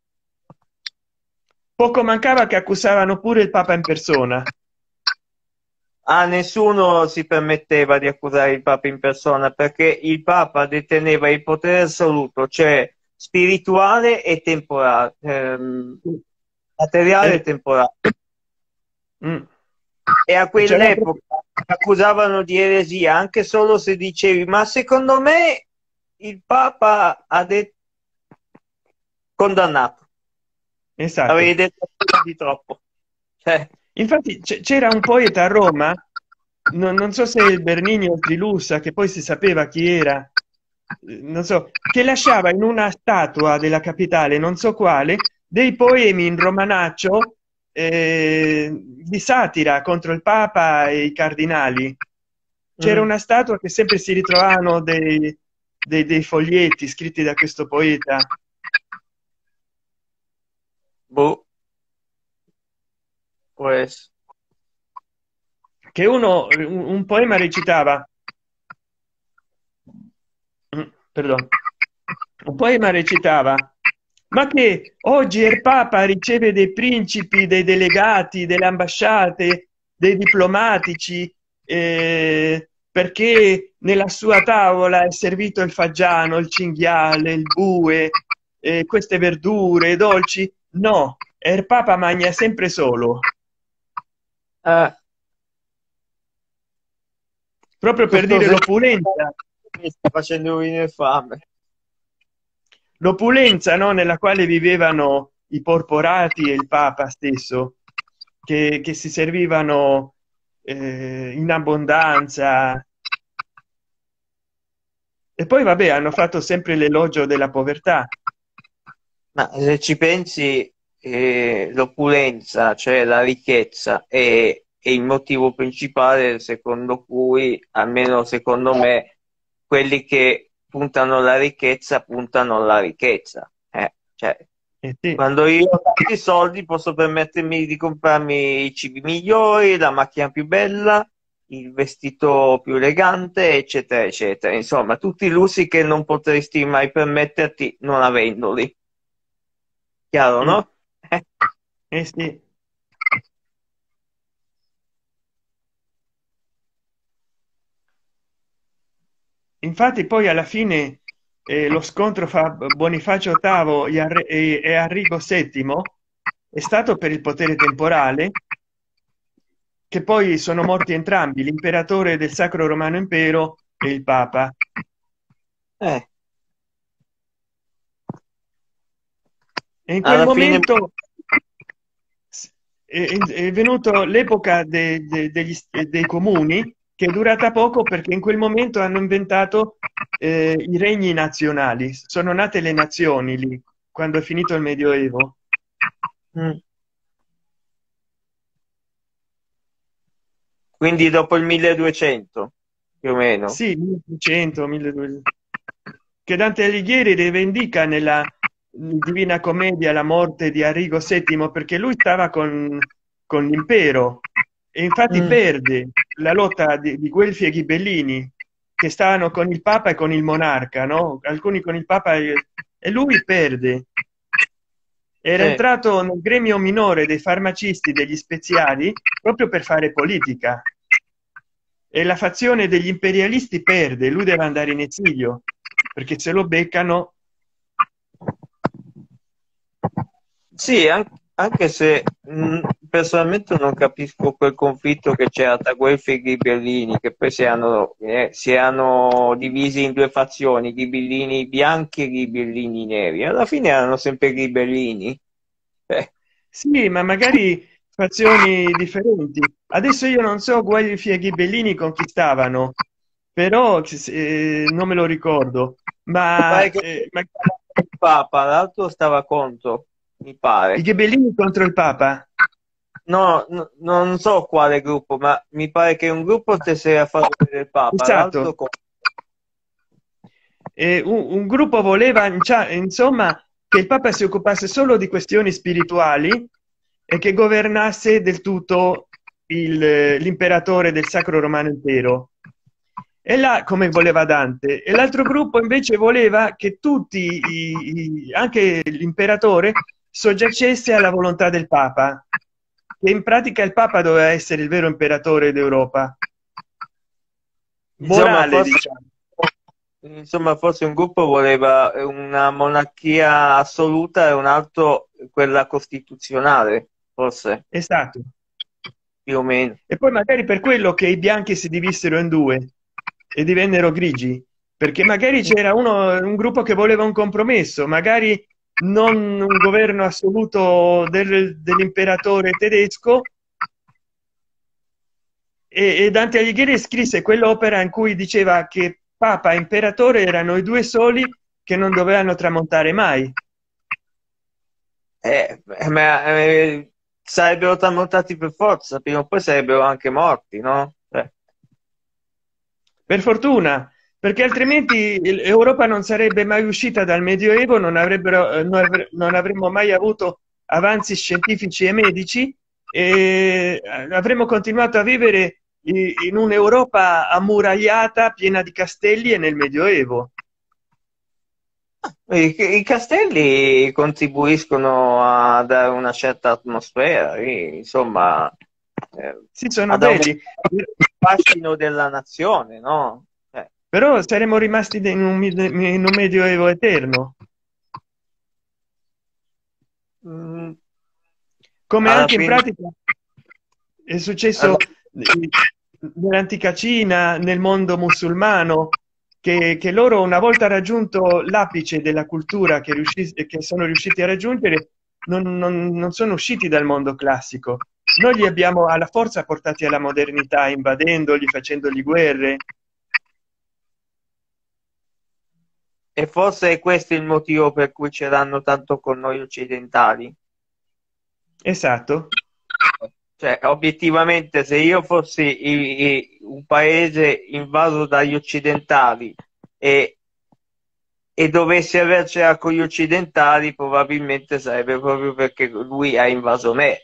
Poco mancava che accusavano pure il Papa in persona. A nessuno si permetteva di accusare il Papa in persona perché il Papa deteneva il potere assoluto, cioè spirituale e temporale, materiale e Eh, temporale. mm. E a C'era quell'epoca proprio, accusavano di eresia anche solo se dicevi, ma secondo me il Papa ha detto condannato, avevi esatto. detto di troppo. Infatti c'era un poeta a Roma, non so se il Bernini o il Trilussa, che poi si sapeva chi era, non so, che lasciava in una statua della capitale, non so quale, dei poemi in romanaccio di satira contro il Papa e i cardinali. C'era Mm, una statua che sempre si ritrovavano dei foglietti scritti da questo poeta, boh, può essere. che uno un poema recitava, perdon, un poema recitava: ma che oggi il Papa riceve dei principi, dei delegati, delle ambasciate, dei diplomatici, perché nella sua tavola è servito il fagiano, il cinghiale, il bue, queste verdure, dolci? No, il Papa mangia sempre solo, Eh, proprio per questo dire se l'opulenza, mi sta facendo venire fame. l'opulenza, no, nella quale vivevano i porporati e il Papa stesso, che si servivano in abbondanza. E poi vabbè, hanno fatto sempre l'elogio della povertà. Ma se ci pensi, l'opulenza, cioè la ricchezza, è il motivo principale secondo cui, almeno secondo me, quelli che puntano alla ricchezza puntano alla ricchezza. Cioè, Sì, quando io ho tanti soldi posso permettermi di comprarmi i cibi migliori, la macchina più bella, il vestito più elegante, eccetera, eccetera. Insomma, tutti i lussi che non potresti mai permetterti non avendoli. Chiaro, mm, no? sì. infatti poi alla fine lo scontro fra Bonifacio VIII e Arrigo VII è stato per il potere temporale, che poi sono morti entrambi, l'imperatore del Sacro Romano Impero e il Papa. Eh, E in quel alla fine, momento è venuto l'epoca dei comuni, che è durata poco perché in quel momento hanno inventato i regni nazionali, sono nate le nazioni lì quando è finito il Medioevo. mm, quindi dopo il 1200, più o meno. Sì, 1300, 1200, che Dante Alighieri rivendica nella Divina Commedia la morte di Arrigo VII perché lui stava con l'impero e infatti Mm, perde la lotta di Guelfi e Ghibellini, che stavano con il Papa e con il monarca, no? Alcuni con il Papa e lui perde. Era sì. entrato nel gremio minore dei farmacisti, degli speziali, proprio per fare politica, e la fazione degli imperialisti perde, lui deve andare in esilio perché se lo beccano. Sì, anche se personalmente non capisco quel conflitto che c'era tra Guelfi e Ghibellini, che poi si erano divisi in due fazioni, Ghibellini bianchi e Ghibellini neri. Alla fine erano sempre Ghibellini. Eh, Sì, ma magari fazioni differenti. Adesso io non so Guelfi e Ghibellini conquistavano, però non me lo ricordo. mi pare Ma, che il Papa, l'altro stava contro, mi i pare. Ghibellini contro il Papa? No, non so quale gruppo, ma mi pare che un gruppo stesse a favore del Papa, l'altro Esatto. Un gruppo voleva, insomma, che il Papa si occupasse solo di questioni spirituali e che governasse del tutto l'imperatore del Sacro Romano Impero. E là, come voleva Dante, e l'altro gruppo invece voleva che tutti, anche l'imperatore, soggiacesse alla volontà del Papa, che in pratica il Papa doveva essere il vero imperatore d'Europa. insomma, Morale, forse, diciamo. forse un gruppo voleva una monarchia assoluta e un altro quella costituzionale, forse, Esatto. più o meno. E poi magari per quello che i bianchi si divissero in due e divennero grigi, perché magari c'era un gruppo che voleva un compromesso, magari non un governo assoluto dell'imperatore tedesco, e Dante Alighieri scrisse quell'opera in cui diceva che Papa e imperatore erano i due soli che non dovevano tramontare mai. Sarebbero tramontati per forza, prima o poi sarebbero anche morti, no? Per fortuna, perché altrimenti l'Europa non sarebbe mai uscita dal Medioevo, non avrebbero, non avremmo mai avuto avanzi scientifici e medici e avremmo continuato a vivere in un'Europa ammuragliata, piena di castelli e nel Medioevo. I castelli contribuiscono a dare una certa atmosfera, insomma, Sì, sono ad belli, aumentare il fascino della nazione, no? però saremmo rimasti in un Medioevo eterno, Mm, come alla anche in fine, pratica è alla- successo nell'antica Cina, nel mondo musulmano, che loro una volta raggiunto l'apice della cultura che sono riusciti a raggiungere, non sono usciti dal mondo classico. Noi li abbiamo alla forza portati alla modernità, invadendoli, facendogli guerre. e forse è questo il motivo per cui ce l'hanno tanto con noi occidentali. Esatto, Cioè, obiettivamente, se io fossi un paese invaso dagli occidentali e, e dovessi avercela con gli occidentali, probabilmente sarebbe proprio perché lui ha invaso me.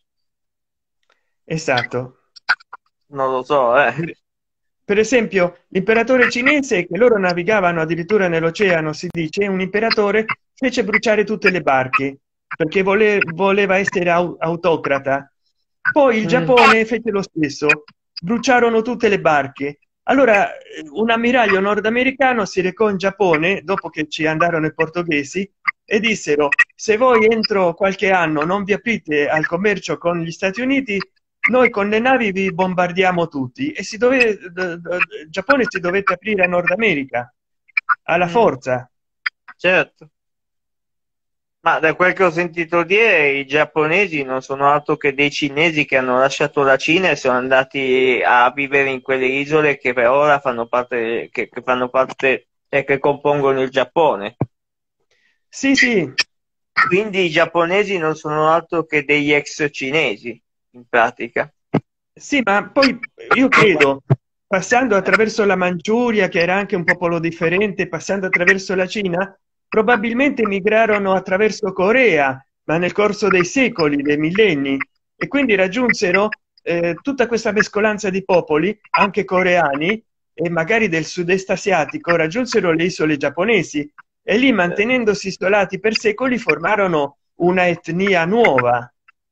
esatto. Non lo so. Per esempio, l'imperatore cinese, che loro navigavano addirittura nell'oceano, si dice, un imperatore fece bruciare tutte le barche perché voleva essere autocrata. Poi il Mm. Giappone fece lo stesso, bruciarono tutte le barche. Allora un ammiraglio nordamericano si recò in Giappone dopo che ci andarono i portoghesi e dissero: se voi entro qualche anno non vi aprite al commercio con gli Stati Uniti, noi con le navi vi bombardiamo tutti. E il Giappone si dovette aprire a Nord America alla Mm, forza. certo. Ma da quel che ho sentito dire, i giapponesi non sono altro che dei cinesi che hanno lasciato la Cina e sono andati a vivere in quelle isole che per ora fanno parte, che fanno parte, che compongono il Giappone. Sì, sì, Quindi i giapponesi non sono altro che degli ex cinesi, in pratica. sì, ma poi io credo, passando attraverso la Manciuria, che era anche un popolo differente, passando attraverso la Cina, probabilmente migrarono attraverso Corea, ma nel corso dei secoli, dei millenni, e quindi raggiunsero tutta questa mescolanza di popoli, anche coreani e magari del sud-est asiatico, raggiunsero le isole giapponesi e lì, mantenendosi isolati per secoli, formarono una etnia nuova,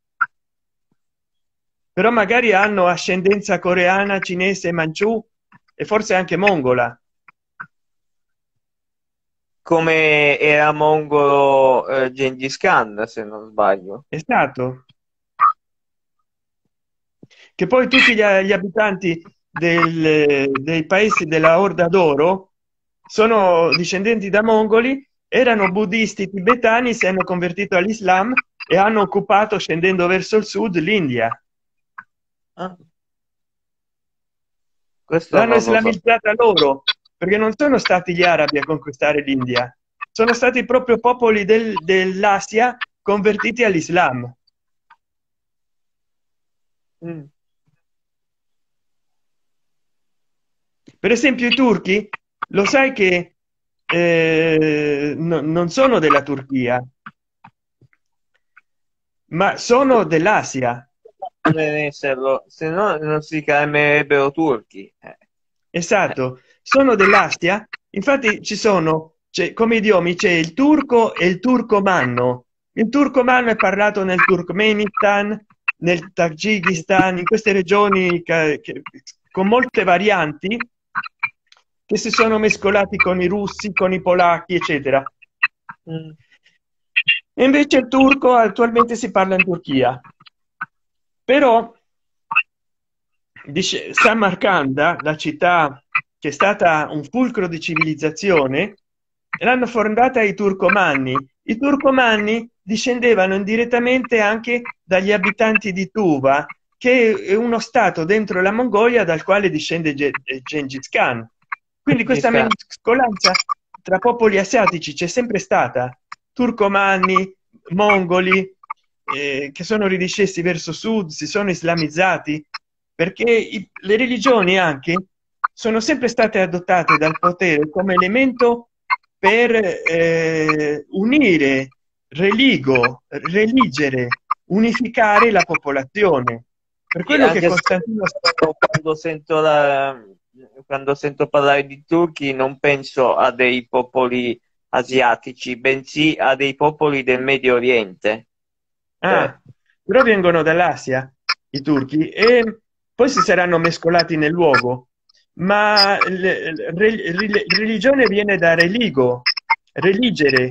però magari hanno ascendenza coreana, cinese, manciù e forse anche mongola. Come era mongolo Gengis Khan, se non sbaglio. È stato che poi tutti gli abitanti dei paesi della Orda d'Oro sono discendenti da mongoli, erano buddisti tibetani, si hanno convertito all'Islam e hanno occupato, scendendo verso il sud, l'India. Ah, questo L'hanno non lo so. islamizzata loro, perché non sono stati gli arabi a conquistare l'India, sono stati proprio popoli dell'Asia convertiti all'Islam. Mm. Per esempio i turchi, lo sai che non sono della Turchia, ma sono dell'Asia. Deve esserlo, se no non si chiamerebbero turchi. Esatto, sono dell'Asia. Infatti ci sono, come idiomi c'è il turco e il turcomanno. Il turcomanno è parlato nel Turkmenistan, nel Tagikistan, in queste regioni con molte varianti che si sono mescolati con i russi, con i polacchi, eccetera. Mm. E invece il turco attualmente si parla in Turchia. Però dice Samarcanda, la città che è stata un fulcro di civilizzazione, l'hanno fondata i turcomanni. I turcomanni discendevano indirettamente anche dagli abitanti di Tuva, che è uno stato dentro la Mongolia dal quale discende Gengis Khan. Quindi Gengis questa Khan. mescolanza tra popoli asiatici c'è sempre stata: turcomanni, mongoli, che sono ridiscesi verso sud, si sono islamizzati, perché le religioni anche sono sempre state adottate dal potere come elemento per unire, religere, unificare la popolazione. Per Sì, quello che anche se Costantino... quando sento parlare di turchi non penso a dei popoli asiatici, bensì a dei popoli del Medio Oriente. Cioè, Ah, però vengono dall'Asia i turchi e poi si saranno mescolati nel luogo, ma religione viene da religo, religere,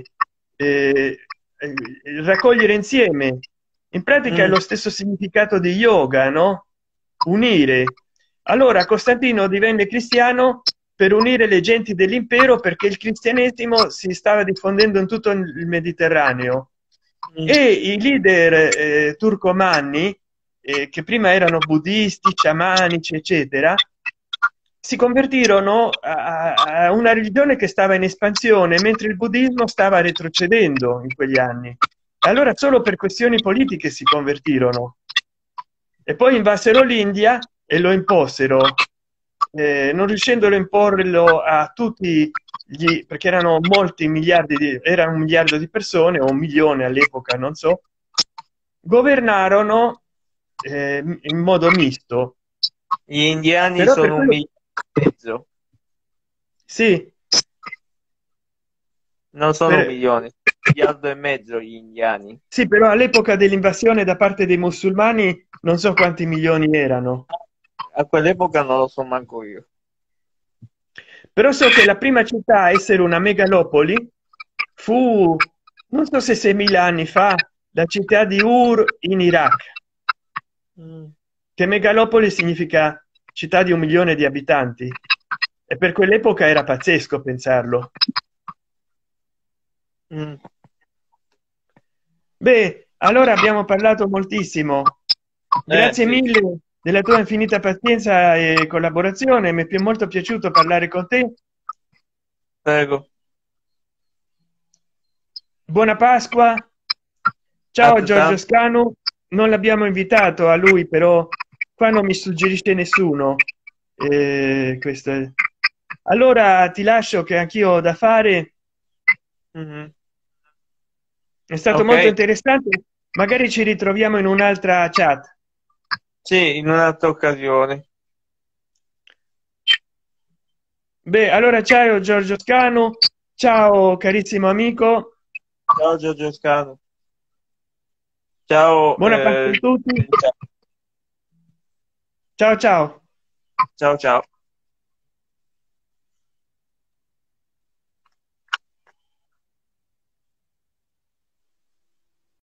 raccogliere insieme. In pratica è mm, lo stesso significato di yoga, no? Unire. Allora Costantino divenne cristiano per unire le genti dell'impero, perché il cristianesimo si stava diffondendo in tutto il Mediterraneo mm. e i leader turcomanni, che prima erano buddisti, sciamanici, eccetera, si convertirono a una religione che stava in espansione, mentre il buddismo stava retrocedendo in quegli anni. Allora solo per questioni politiche si convertirono e poi invasero l'India e lo imposero, non riuscendolo a imporlo a tutti perché erano molti miliardi era 1 miliardo di persone o 1 milione all'epoca, non so, governarono in modo misto. Gli indiani Però per sono un quello, milione e mezzo, sì, non sono un per, milione, 1,5 miliardi gli indiani. sì, però all'epoca dell'invasione da parte dei musulmani non so quanti milioni erano. A quell'epoca non lo so manco io. però so che la prima città a essere una megalopoli fu, non so se 6.000 anni fa, la città di Ur in Iraq, Mm, che megalopoli significa città di 1 milione di abitanti, e per quell'epoca era pazzesco pensarlo. mm. Beh, allora abbiamo parlato moltissimo, grazie Sì, mille della tua infinita pazienza e collaborazione, mi è molto piaciuto parlare con te. prego. Buona Pasqua. Ciao Giorgio Altrettanto. Scanu, non l'abbiamo invitato a lui, però qua non mi suggerisce nessuno. Questo allora ti lascio che anch'io ho da fare, Mhm. è stato Ok, molto interessante, magari ci ritroviamo in un'altra chat. sì, in un'altra occasione. Beh, allora ciao Giorgio Scanu, ciao carissimo amico, Ciao Giorgio Scano. Ciao, buona Pasqua a tutti, ciao, ciao ciao. ciao. Ciao.